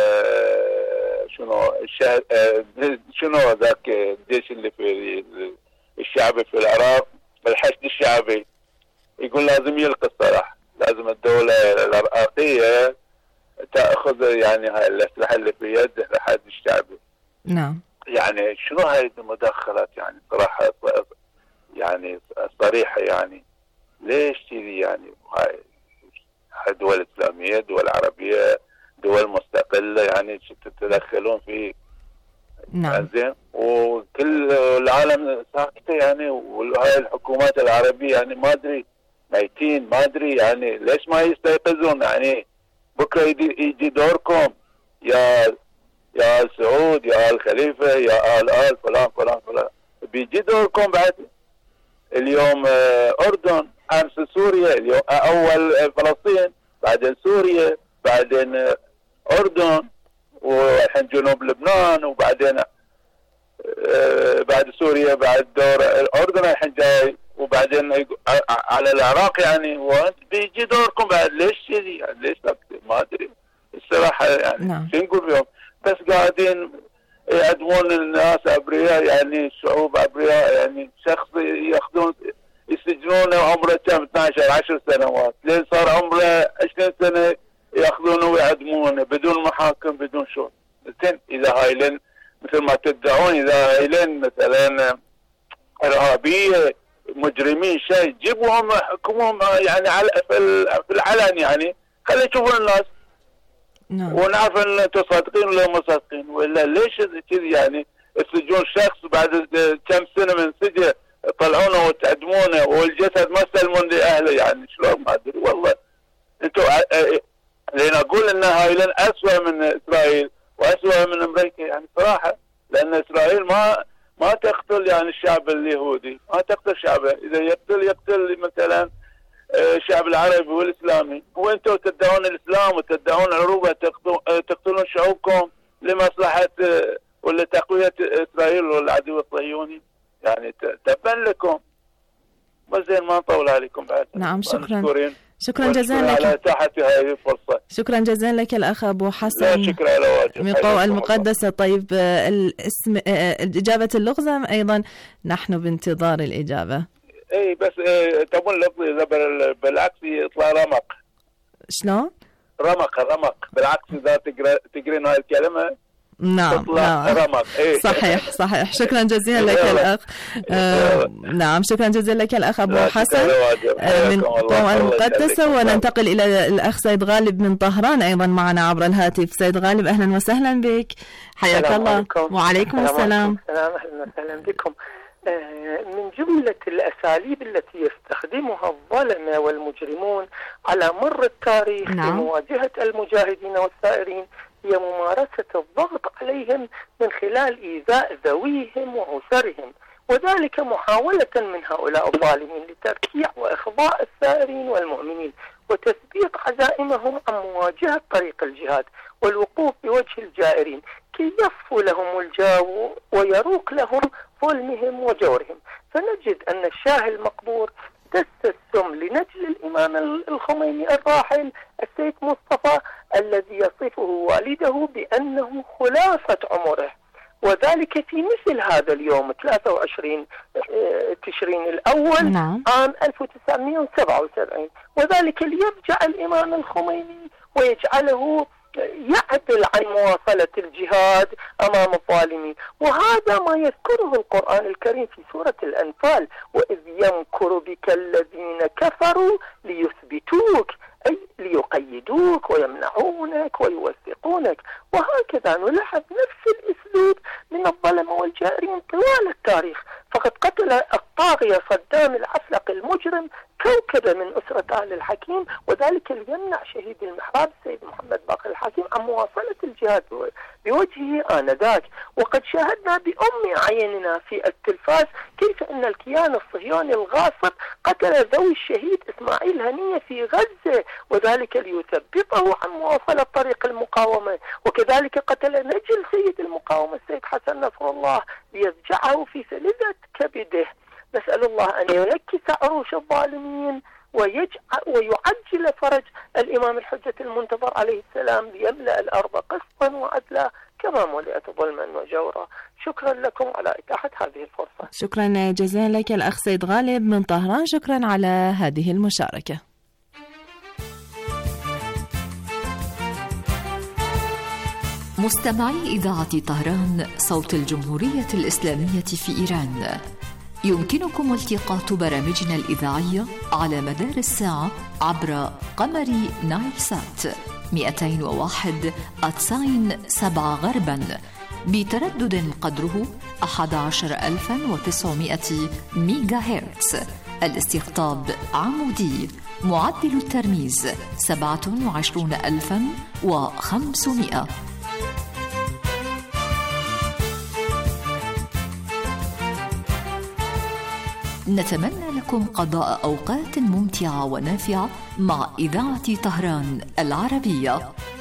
شنو ذاك الجيش اللي في الشعبي في العراق، الحشد الشعبي، يقول لازم يلقى الصراحة، لازم الدولة العراقية تأخذ يعني هاي الأسلحة اللي في يد الحشد الشعبي. نعم. يعني شنو هاي المداخلات يعني صراحة يعني صريحة يعني ليش كذي يعني؟ هاي دول إسلامية، دول عربية، دول مستقلة يعني تتدخلون في. نعم. زين، وكل العالم ساكتة يعني، وهاي الحكومات العربية يعني ما أدري ميتين، ما أدري يعني ليش ما يستيقظون يعني. بكرة يجي دوركم يا آل سعود، يا آل خليفة، يا آل فلان بيجي دوركم بعد. اليوم أردن، أمس سوريا، اليوم أول فلسطين، بعدين سوريا، بعدين أردن، والحين جنوب لبنان، وبعدين بعد سوريا، بعد دور الأردن الحين جاي، وبعدين على العراق يعني. وانت بيجي دوركم بعد ليش كذي يعني؟ ليش ما أدري الصراحة يعني. نعم. شو نقول فيهم؟ بس قاعدين يعدمون الناس أبرياء يعني، شعوب أبرياء يعني، شخص ياخذون يسجنونه عمره كم 12-10 سنوات، لين صار عمره 20 سنة ياخذونه ويعدمونه بدون محاكم بدون شغل. زين، اذا هايلين مثل ما تدعون، اذا هايلين مثلا ارهابيه مجرمين شيء، جيبوهم حكموهم يعني في العلن يعني، خلي يشوفون الناس. نعم. ونعرف ان انتم صادقين ولا مو صادقين، ولا ليش كذي يعني تسجون شخص بعد كم سنه من سجن طلعونه وتعدمونه والجسد ما سلمون لاهله يعني؟ شلون؟ ما ادري والله. انتم لين اقول ان هايلين اسوأ من اسرائيل واسوأ من امريكا يعني صراحه، لان اسرائيل ما تقتل يعني الشعب اليهودي، ما تقتل شعبه، اذا يقتل مثلا الشعب العربي والاسلامي. وانتم تدعون الاسلام وتدعون العروبه، تقتلون شعوبكم لمصلحه ولا تقويه اسرائيل والعدو الصهيوني يعني. تبا لكم. بس زين ما نطول عليكم بعد. نعم. شكرا جزيلا لك على إتاحة هذه الفرصة. شكرا جزيلا لك الأخ أبو حسن. لا شكرا على واجب. من قوى المقدسة. طيب الاسم إجابة اللغز أيضا نحن بانتظار الإجابة. اي بس تبون لفظي اذا بالعكس يطلع رمق. شلون؟ رمق بالعكس اذا تقرين هاي الكلمه نعم رمق. صحيح. شكرا جزيلا لك الأخ. نعم شكرا جزيلا لك الأخ أبو حسن من قوى المقدسة. وننتقل إلى الأخ سيد غالب من طهران أيضا معنا عبر الهاتف. سيد غالب أهلا وسهلا بك، حياك الله. وعليكم السلام. أهلا وسهلا بكم. من جملة الأساليب التي يستخدمها الظلمة والمجرمون على مر التاريخ لمواجهة المجاهدين والثائرين هي ممارسة الضغط عليهم من خلال إيذاء ذويهم وأسرهم، وذلك محاولة من هؤلاء الظالمين لتركيع وإخضاع الثائرين والمؤمنين وتثبيت عزائمهم عن مواجهة طريق الجهاد والوقوف بوجه الجائرين كي يصفوا لهم الجاو ويروق لهم ظلمهم وجورهم. فنجد أن الشاه المقبور دس السم لنجل الإمام الخميني الراحل السيد مصطفى الذي يصفه والده بأنه خلافة عمره، وذلك في مثل هذا اليوم 23 تشرين الأول عام 1977، وذلك ليرجع الإمام الخميني ويجعله يعدل عن مواصلة الجهاد أمام الظالمين. وهذا ما يذكره القرآن الكريم في سورة الأنفال: وإذ يمكر بك الذين كفروا ليثبتوك أي ليقيدوك ويمنعونك ويوثقونك. وهكذا نلاحظ نفس الأسلوب من الظلمة والجائرين طوال التاريخ. فقد قتل الطاغية صدام العفلق المجرم كوكب من أسرة آل الحكيم، وذلك ليمنع شهيد المحراب السيد محمد باقر الحكيم عن مواصلة الجهاد بوجهه آنذاك. وقد شاهدنا بأم عيننا في التلفاز كيف أن الكيان الصهيوني الغاصب قتل ذوي الشهيد إسماعيل هنية في غزة، وذلك ليثبطه عن مواصلة طريق المقاومة. وكذلك قتل نجل سيد المقاومة السيد حسن نصر الله ليفجعه في فلذة كبده. نسأل الله أن ينكس عروش الظالمين ويعجل فرج الإمام الحجة المنتظر عليه السلام ليملأ الأرض قسطا وعدلا كما ملئت ظلما وجورا. شكرا لكم على إتاحة هذه الفرصة. شكرا جزيلا لك الأخ سيد غالب من طهران. شكرا على هذه المشاركة. مستمعي إذاعة طهران صوت الجمهورية الإسلامية في إيران، يمكنكم التقاط برامجنا الإذاعية على مدار الساعة عبر قمر نايل سات 201.7 غربا بتردد قدره 11900 ميجا هرتز. الاستقطاب عمودي، معدل الترميز 27500. نتمنى لكم قضاء أوقات ممتعة ونافعة مع إذاعة طهران العربية.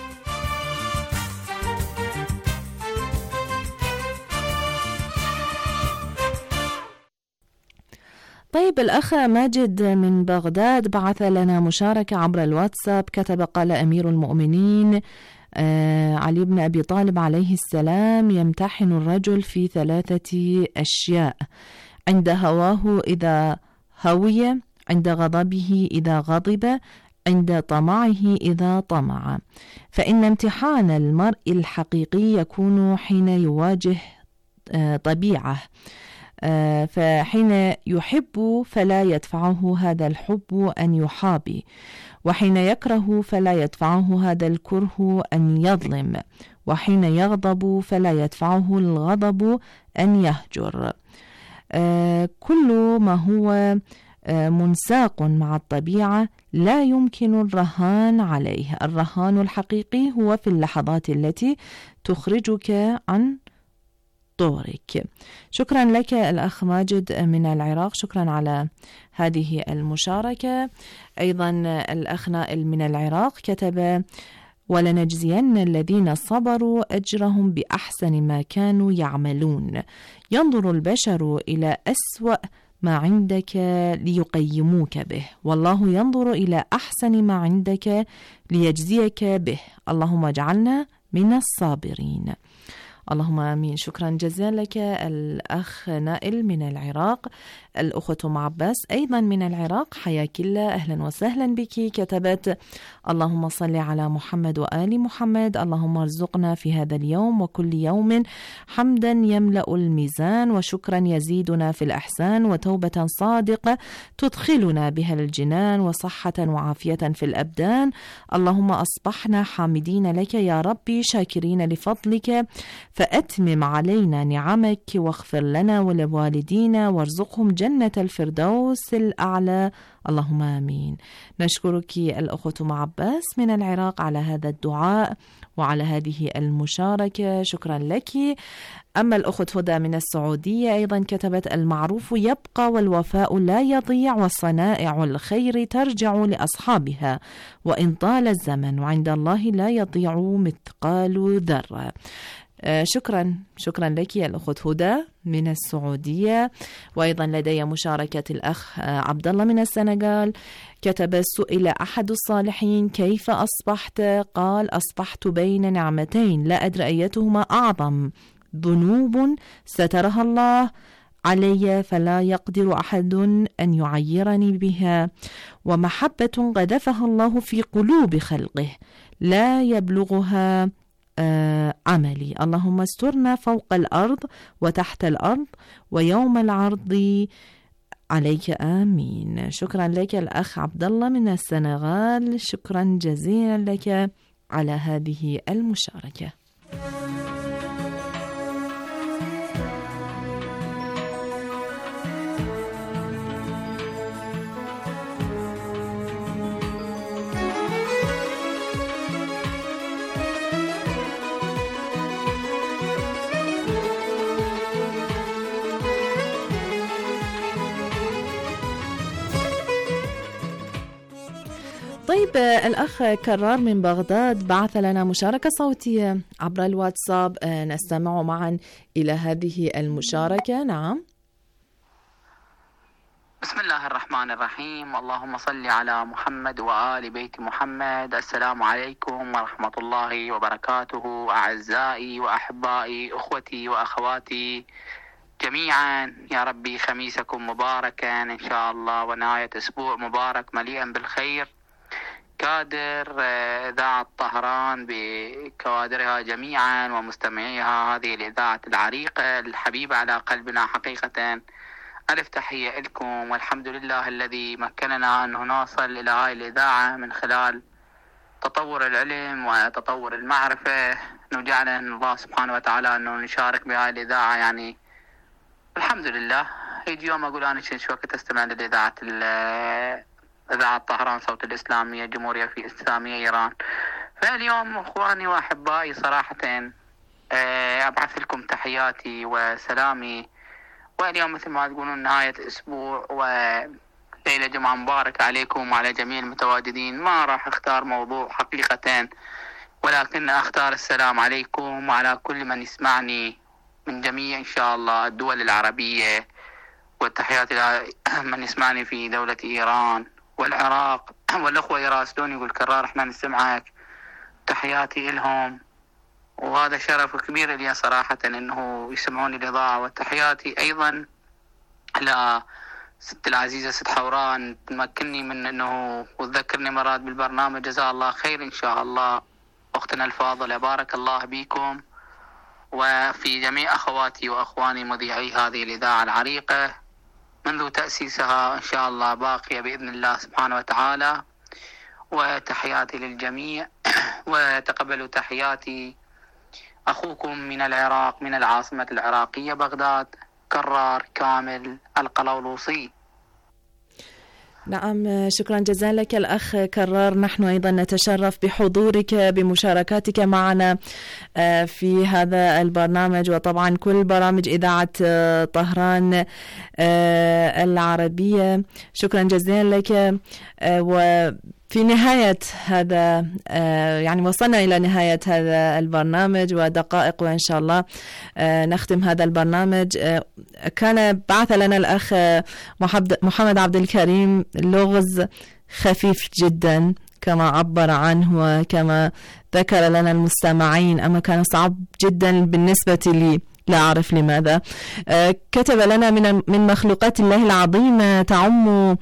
طيب الأخ ماجد من بغداد بعث لنا مشاركة عبر الواتساب. كتب: قال أمير المؤمنين علي بن أبي طالب عليه السلام: يمتحن الرجل في 3 أشياء: عند هواه إذا هوي، عند غضبه إذا غضب، عند طمعه إذا طمع. فإن امتحان المرء الحقيقي يكون حين يواجه طبيعه، فحين يحب فلا يدفعه هذا الحب أن يحابي، وحين يكره فلا يدفعه هذا الكره أن يظلم، وحين يغضب فلا يدفعه الغضب أن يهجر. كل ما هو منساق مع الطبيعة لا يمكن الرهان عليه. الرهان الحقيقي هو في اللحظات التي تخرجك عن طورك. شكرا لك الأخ ماجد من العراق، شكرا على هذه المشاركة. أيضا الأخ نائل من العراق كتب: ولنجزين الذين صبروا أجرهم بأحسن ما كانوا يعملون. ينظر البشر إلى أسوأ ما عندك ليقيموك به، والله ينظر إلى أحسن ما عندك ليجزيك به. اللهم اجعلنا من الصابرين. اللهم آمين. شكرا جزيلا لك الأخ نائل من العراق. الأخت أم عباس أيضا من العراق، حياك الله، أهلا وسهلا بك. كتبت: اللهم صل على محمد وآل محمد، اللهم ارزقنا في هذا اليوم وكل يوم حمدا يملأ الميزان، وشكرا يزيدنا في الأحسان، وتوبة صادقة تدخلنا بها الجنان، وصحة وعافية في الأبدان. اللهم أصبحنا حامدين لك يا ربي، شاكرين لفضلك، فأتمم علينا نعمك، واغفر لنا ولوالدينا، وارزقهم جنة الفردوس الأعلى. اللهم آمين. نشكرك الأخت أم عباس من العراق على هذا الدعاء وعلى هذه المشاركة، شكرا لك. أما الأخت هدى من السعودية أيضا كتبت: المعروف يبقى والوفاء لا يضيع، والصنائع الخير ترجع لأصحابها وإن طال الزمن، وعند الله لا يضيع مثقال ذرة. شكرا لك يا الأخت هدى من السعودية. وأيضا لدي مشاركة الأخ عبد الله من السنغال، كتب: سئل أحد الصالحين كيف أصبحت؟ قال: أصبحت بين نعمتين لا أدري أيتهما أعظم، ذنوب سترها الله علي فلا يقدر أحد أن يعيرني بها، ومحبة قذفها الله في قلوب خلقه لا يبلغها عملي. اللهم استرنا فوق الأرض وتحت الأرض ويوم العرض عليك، آمين. شكرا لك الأخ عبد الله من السنغال، شكرا جزيلا لك على هذه المشاركة. طيب، الأخ كرار من بغداد بعث لنا مشاركة صوتية عبر الواتساب، نستمع معا إلى هذه المشاركة. نعم. بسم الله الرحمن الرحيم، اللهم صل على محمد وآل بيت محمد. السلام عليكم ورحمة الله وبركاته، أعزائي وأحبائي، أخوتي وأخواتي جميعا، يا ربي خميسكم مباركا إن شاء الله، ونهاية أسبوع مبارك مليئا بالخير. كادر إذاعة طهران بكوادرها جميعا ومستمعيها، هذه الإذاعة العريقة الحبيبة على قلبنا حقيقة، ألف تحية لكم، والحمد لله الذي مكننا أن نوصل إلى هذه الإذاعة من خلال تطور العلم وتطور المعرفة، نجعلنا الله سبحانه وتعالى أنه نشارك بهذه الإذاعة. يعني الحمد لله. يجي يوم أقول أنا شو وقت أستمع للإذاعة إذاعة طهران صوت الإسلامية جمهورية في إسلامية إيران. فاليوم أخواني وأحبائي صراحة أبعث لكم تحياتي وسلامي، واليوم مثل ما تقولون نهاية أسبوع وليلة جمعة مباركة عليكم وعلى جميع المتواجدين. ما راح أختار موضوع حقيقة، ولكن أختار السلام عليكم وعلى كل من يسمعني من جميع إن شاء الله الدول العربية، والتحيات إلى من يسمعني في دولة إيران والعراق، والأخوة يراسلوني يقول كرار إحنا نسمعك، تحياتي لهم، وهذا شرف كبير لي صراحة إنه يسمعوني الإذاعة. وتحياتي أيضا إلى ست العزيزة ست حوران، تمكنني من إنه وتذكرني مرات بالبرنامج، جزاها الله خير إن شاء الله. أختنا الفاضلة بارك الله بكم، وفي جميع أخواتي وأخواني مذيعي هذه الإذاعة العريقة منذ تأسيسها إن شاء الله باقية بإذن الله سبحانه وتعالى. وتحياتي للجميع، وتقبلوا تحياتي أخوكم من العراق، من العاصمة العراقية بغداد، كرار كامل القلولوصي. نعم، شكرا جزيلا لك الأخ كرار. نحن أيضا نتشرف بحضورك بمشاركاتك معنا في هذا البرنامج، وطبعا كل برامج إذاعة طهران العربية. شكرا جزيلا لك. في نهاية هذا يعني وصلنا إلى نهاية هذا البرنامج ودقائق، وإن شاء الله نختم هذا البرنامج. كان بعث لنا الأخ محمد عبد الكريم لغز خفيف جدا كما عبر عنه وكما ذكر لنا المستمعين، أما كان صعب جدا بالنسبة لي، لا أعرف لماذا. كتب لنا من مخلوقات الله العظيمة تعم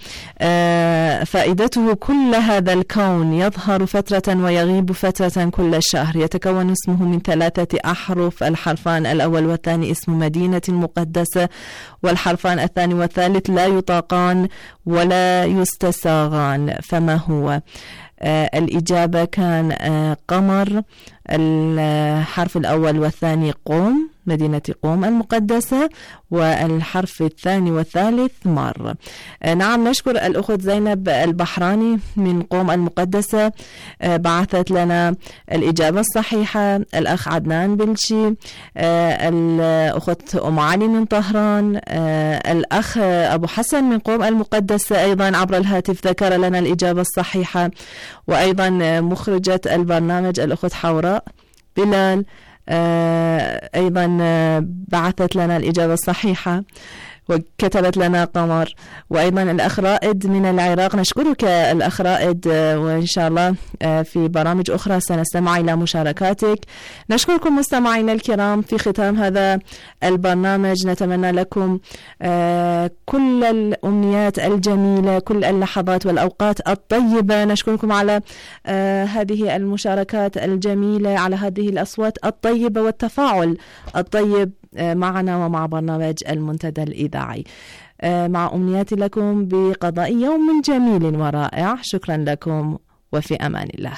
فائدته كل هذا الكون، يظهر فترة ويغيب فترة كل شهر، يتكون اسمه من 3 أحرف، الحرفان الأول والثاني اسم مدينة مقدسة، والحرفان الثاني والثالث لا يطاقان ولا يستساغان. فما هو؟ الإجابة كان قمر، الحرف الأول والثاني قوم، مدينة قوم المقدسة، والحرف الثاني والثالث مر. نعم، نشكر الأخت زينب البحراني من قوم المقدسة، بعثت لنا الإجابة الصحيحة. الأخ عدنان بلشي، الأخت أم علي من طهران، الأخ أبو حسن من قوم المقدسة أيضا عبر الهاتف ذكر لنا الإجابة الصحيحة، وأيضا مخرجة البرنامج الأخت حوراء بلال أيضا بعثت لنا الإجابة الصحيحة وكتبت لنا قمر. وأيضا الأخ رائد من العراق، نشكرك الأخ رائد، وإن شاء الله في برامج أخرى سنستمع إلى مشاركاتك. نشكركم مستمعينا الكرام. في ختام هذا البرنامج نتمنى لكم كل الأمنيات الجميلة، كل اللحظات والأوقات الطيبة. نشكركم على هذه المشاركات الجميلة، على هذه الأصوات الطيبة والتفاعل الطيب معنا ومع برنامج المنتدى الإذاعي. مع أمنياتي لكم بقضاء يوم جميل ورائع. شكرا لكم وفي أمان الله.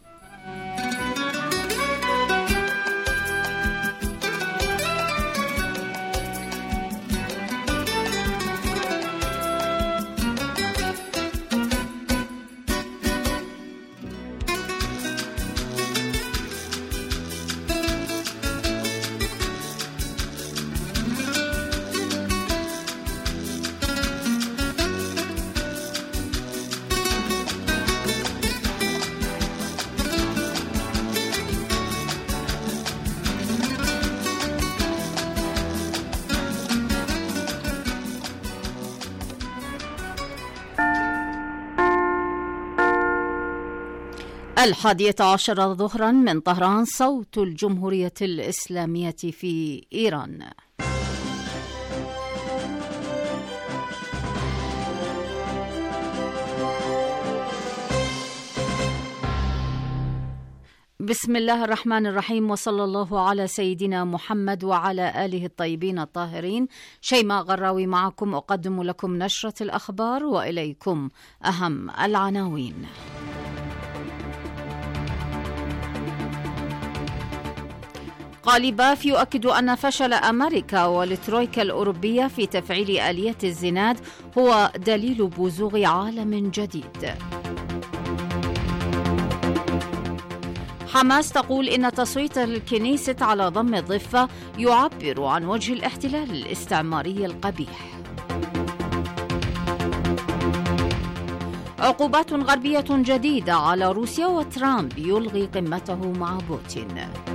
الحادية عشر ظهرا من طهران، صوت الجمهورية الإسلامية في إيران. بسم الله الرحمن الرحيم، وصلى الله على سيدنا محمد وعلى آله الطيبين الطاهرين. شيماء غراوي معكم، أقدم لكم نشرة الأخبار وإليكم أهم العناوين. قاليباف يؤكد أن فشل أمريكا والترويكا الأوروبية في تفعيل آلية الزناد هو دليل بزوغ عالم جديد. حماس تقول إن تصويت الكنيست على ضم الضفة يعبر عن وجه الاحتلال الاستعماري القبيح. عقوبات غربية جديدة على روسيا، وترامب يلغي قمته مع بوتين.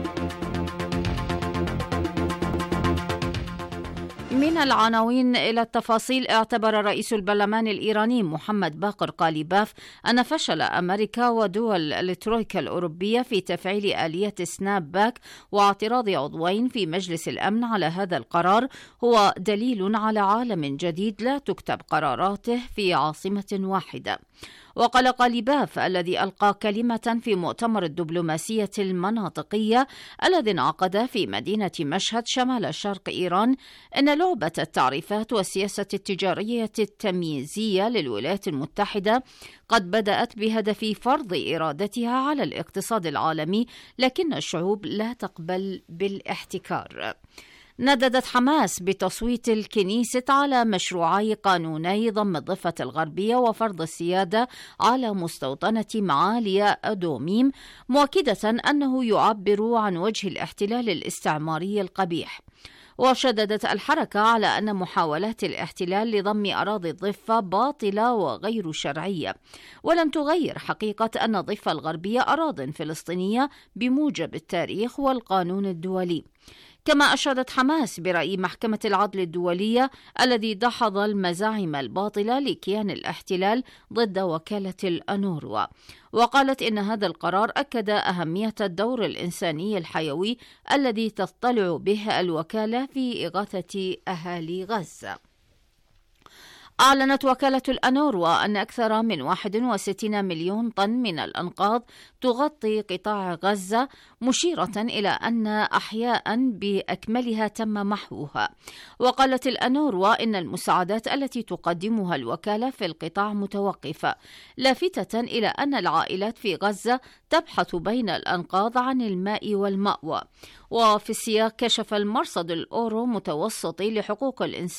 من العناوين إلى التفاصيل. اعتبر رئيس البرلمان الإيراني محمد باقر قاليباف أن فشل أمريكا ودول الترويكا الأوروبية في تفعيل آلية سناب باك واعتراض عضوين في مجلس الأمن على هذا القرار هو دليل على عالم جديد لا تكتب قراراته في عاصمة واحدة. وقال قاليباف الذي ألقى كلمة في مؤتمر الدبلوماسية المناطقية الذي انعقد في مدينة مشهد شمال شرق إيران إن لعبة التعريفات والسياسة التجارية التمييزية للولايات المتحدة قد بدأت بهدف فرض إرادتها على الاقتصاد العالمي، لكن الشعوب لا تقبل بالاحتكار. نددت حماس بتصويت الكنيست على مشروعي قانوني ضم الضفة الغربية وفرض السيادة على مستوطنة معالي أدوميم، مؤكدة أنه يعبر عن وجه الاحتلال الاستعماري القبيح. وشددت الحركة على أن محاولات الاحتلال لضم أراضي الضفة باطلة وغير شرعية، ولم تغير حقيقة أن الضفة الغربية أراضٍ فلسطينية بموجب التاريخ والقانون الدولي. كما أشادت حماس برأي محكمة العدل الدولية الذي دحض المزاعم الباطلة لكيان الاحتلال ضد وكالة الأنوروا، وقالت إن هذا القرار أكد أهمية الدور الإنساني الحيوي الذي تطلع به الوكالة في إغاثة أهالي غزة. أعلنت وكالة الأنوروا أن أكثر من 61 مليون طن من الأنقاض تغطي قطاع غزة، مشيرة إلى أن أحياء بأكملها تم محوها. وقالت الأنوروا إن المساعدات التي تقدمها الوكالة في القطاع متوقفة، لافتة إلى أن العائلات في غزة تبحث بين الأنقاض عن الماء والمأوى. وفي السياق كشف المرصد الأورو متوسطي لحقوق الإنسان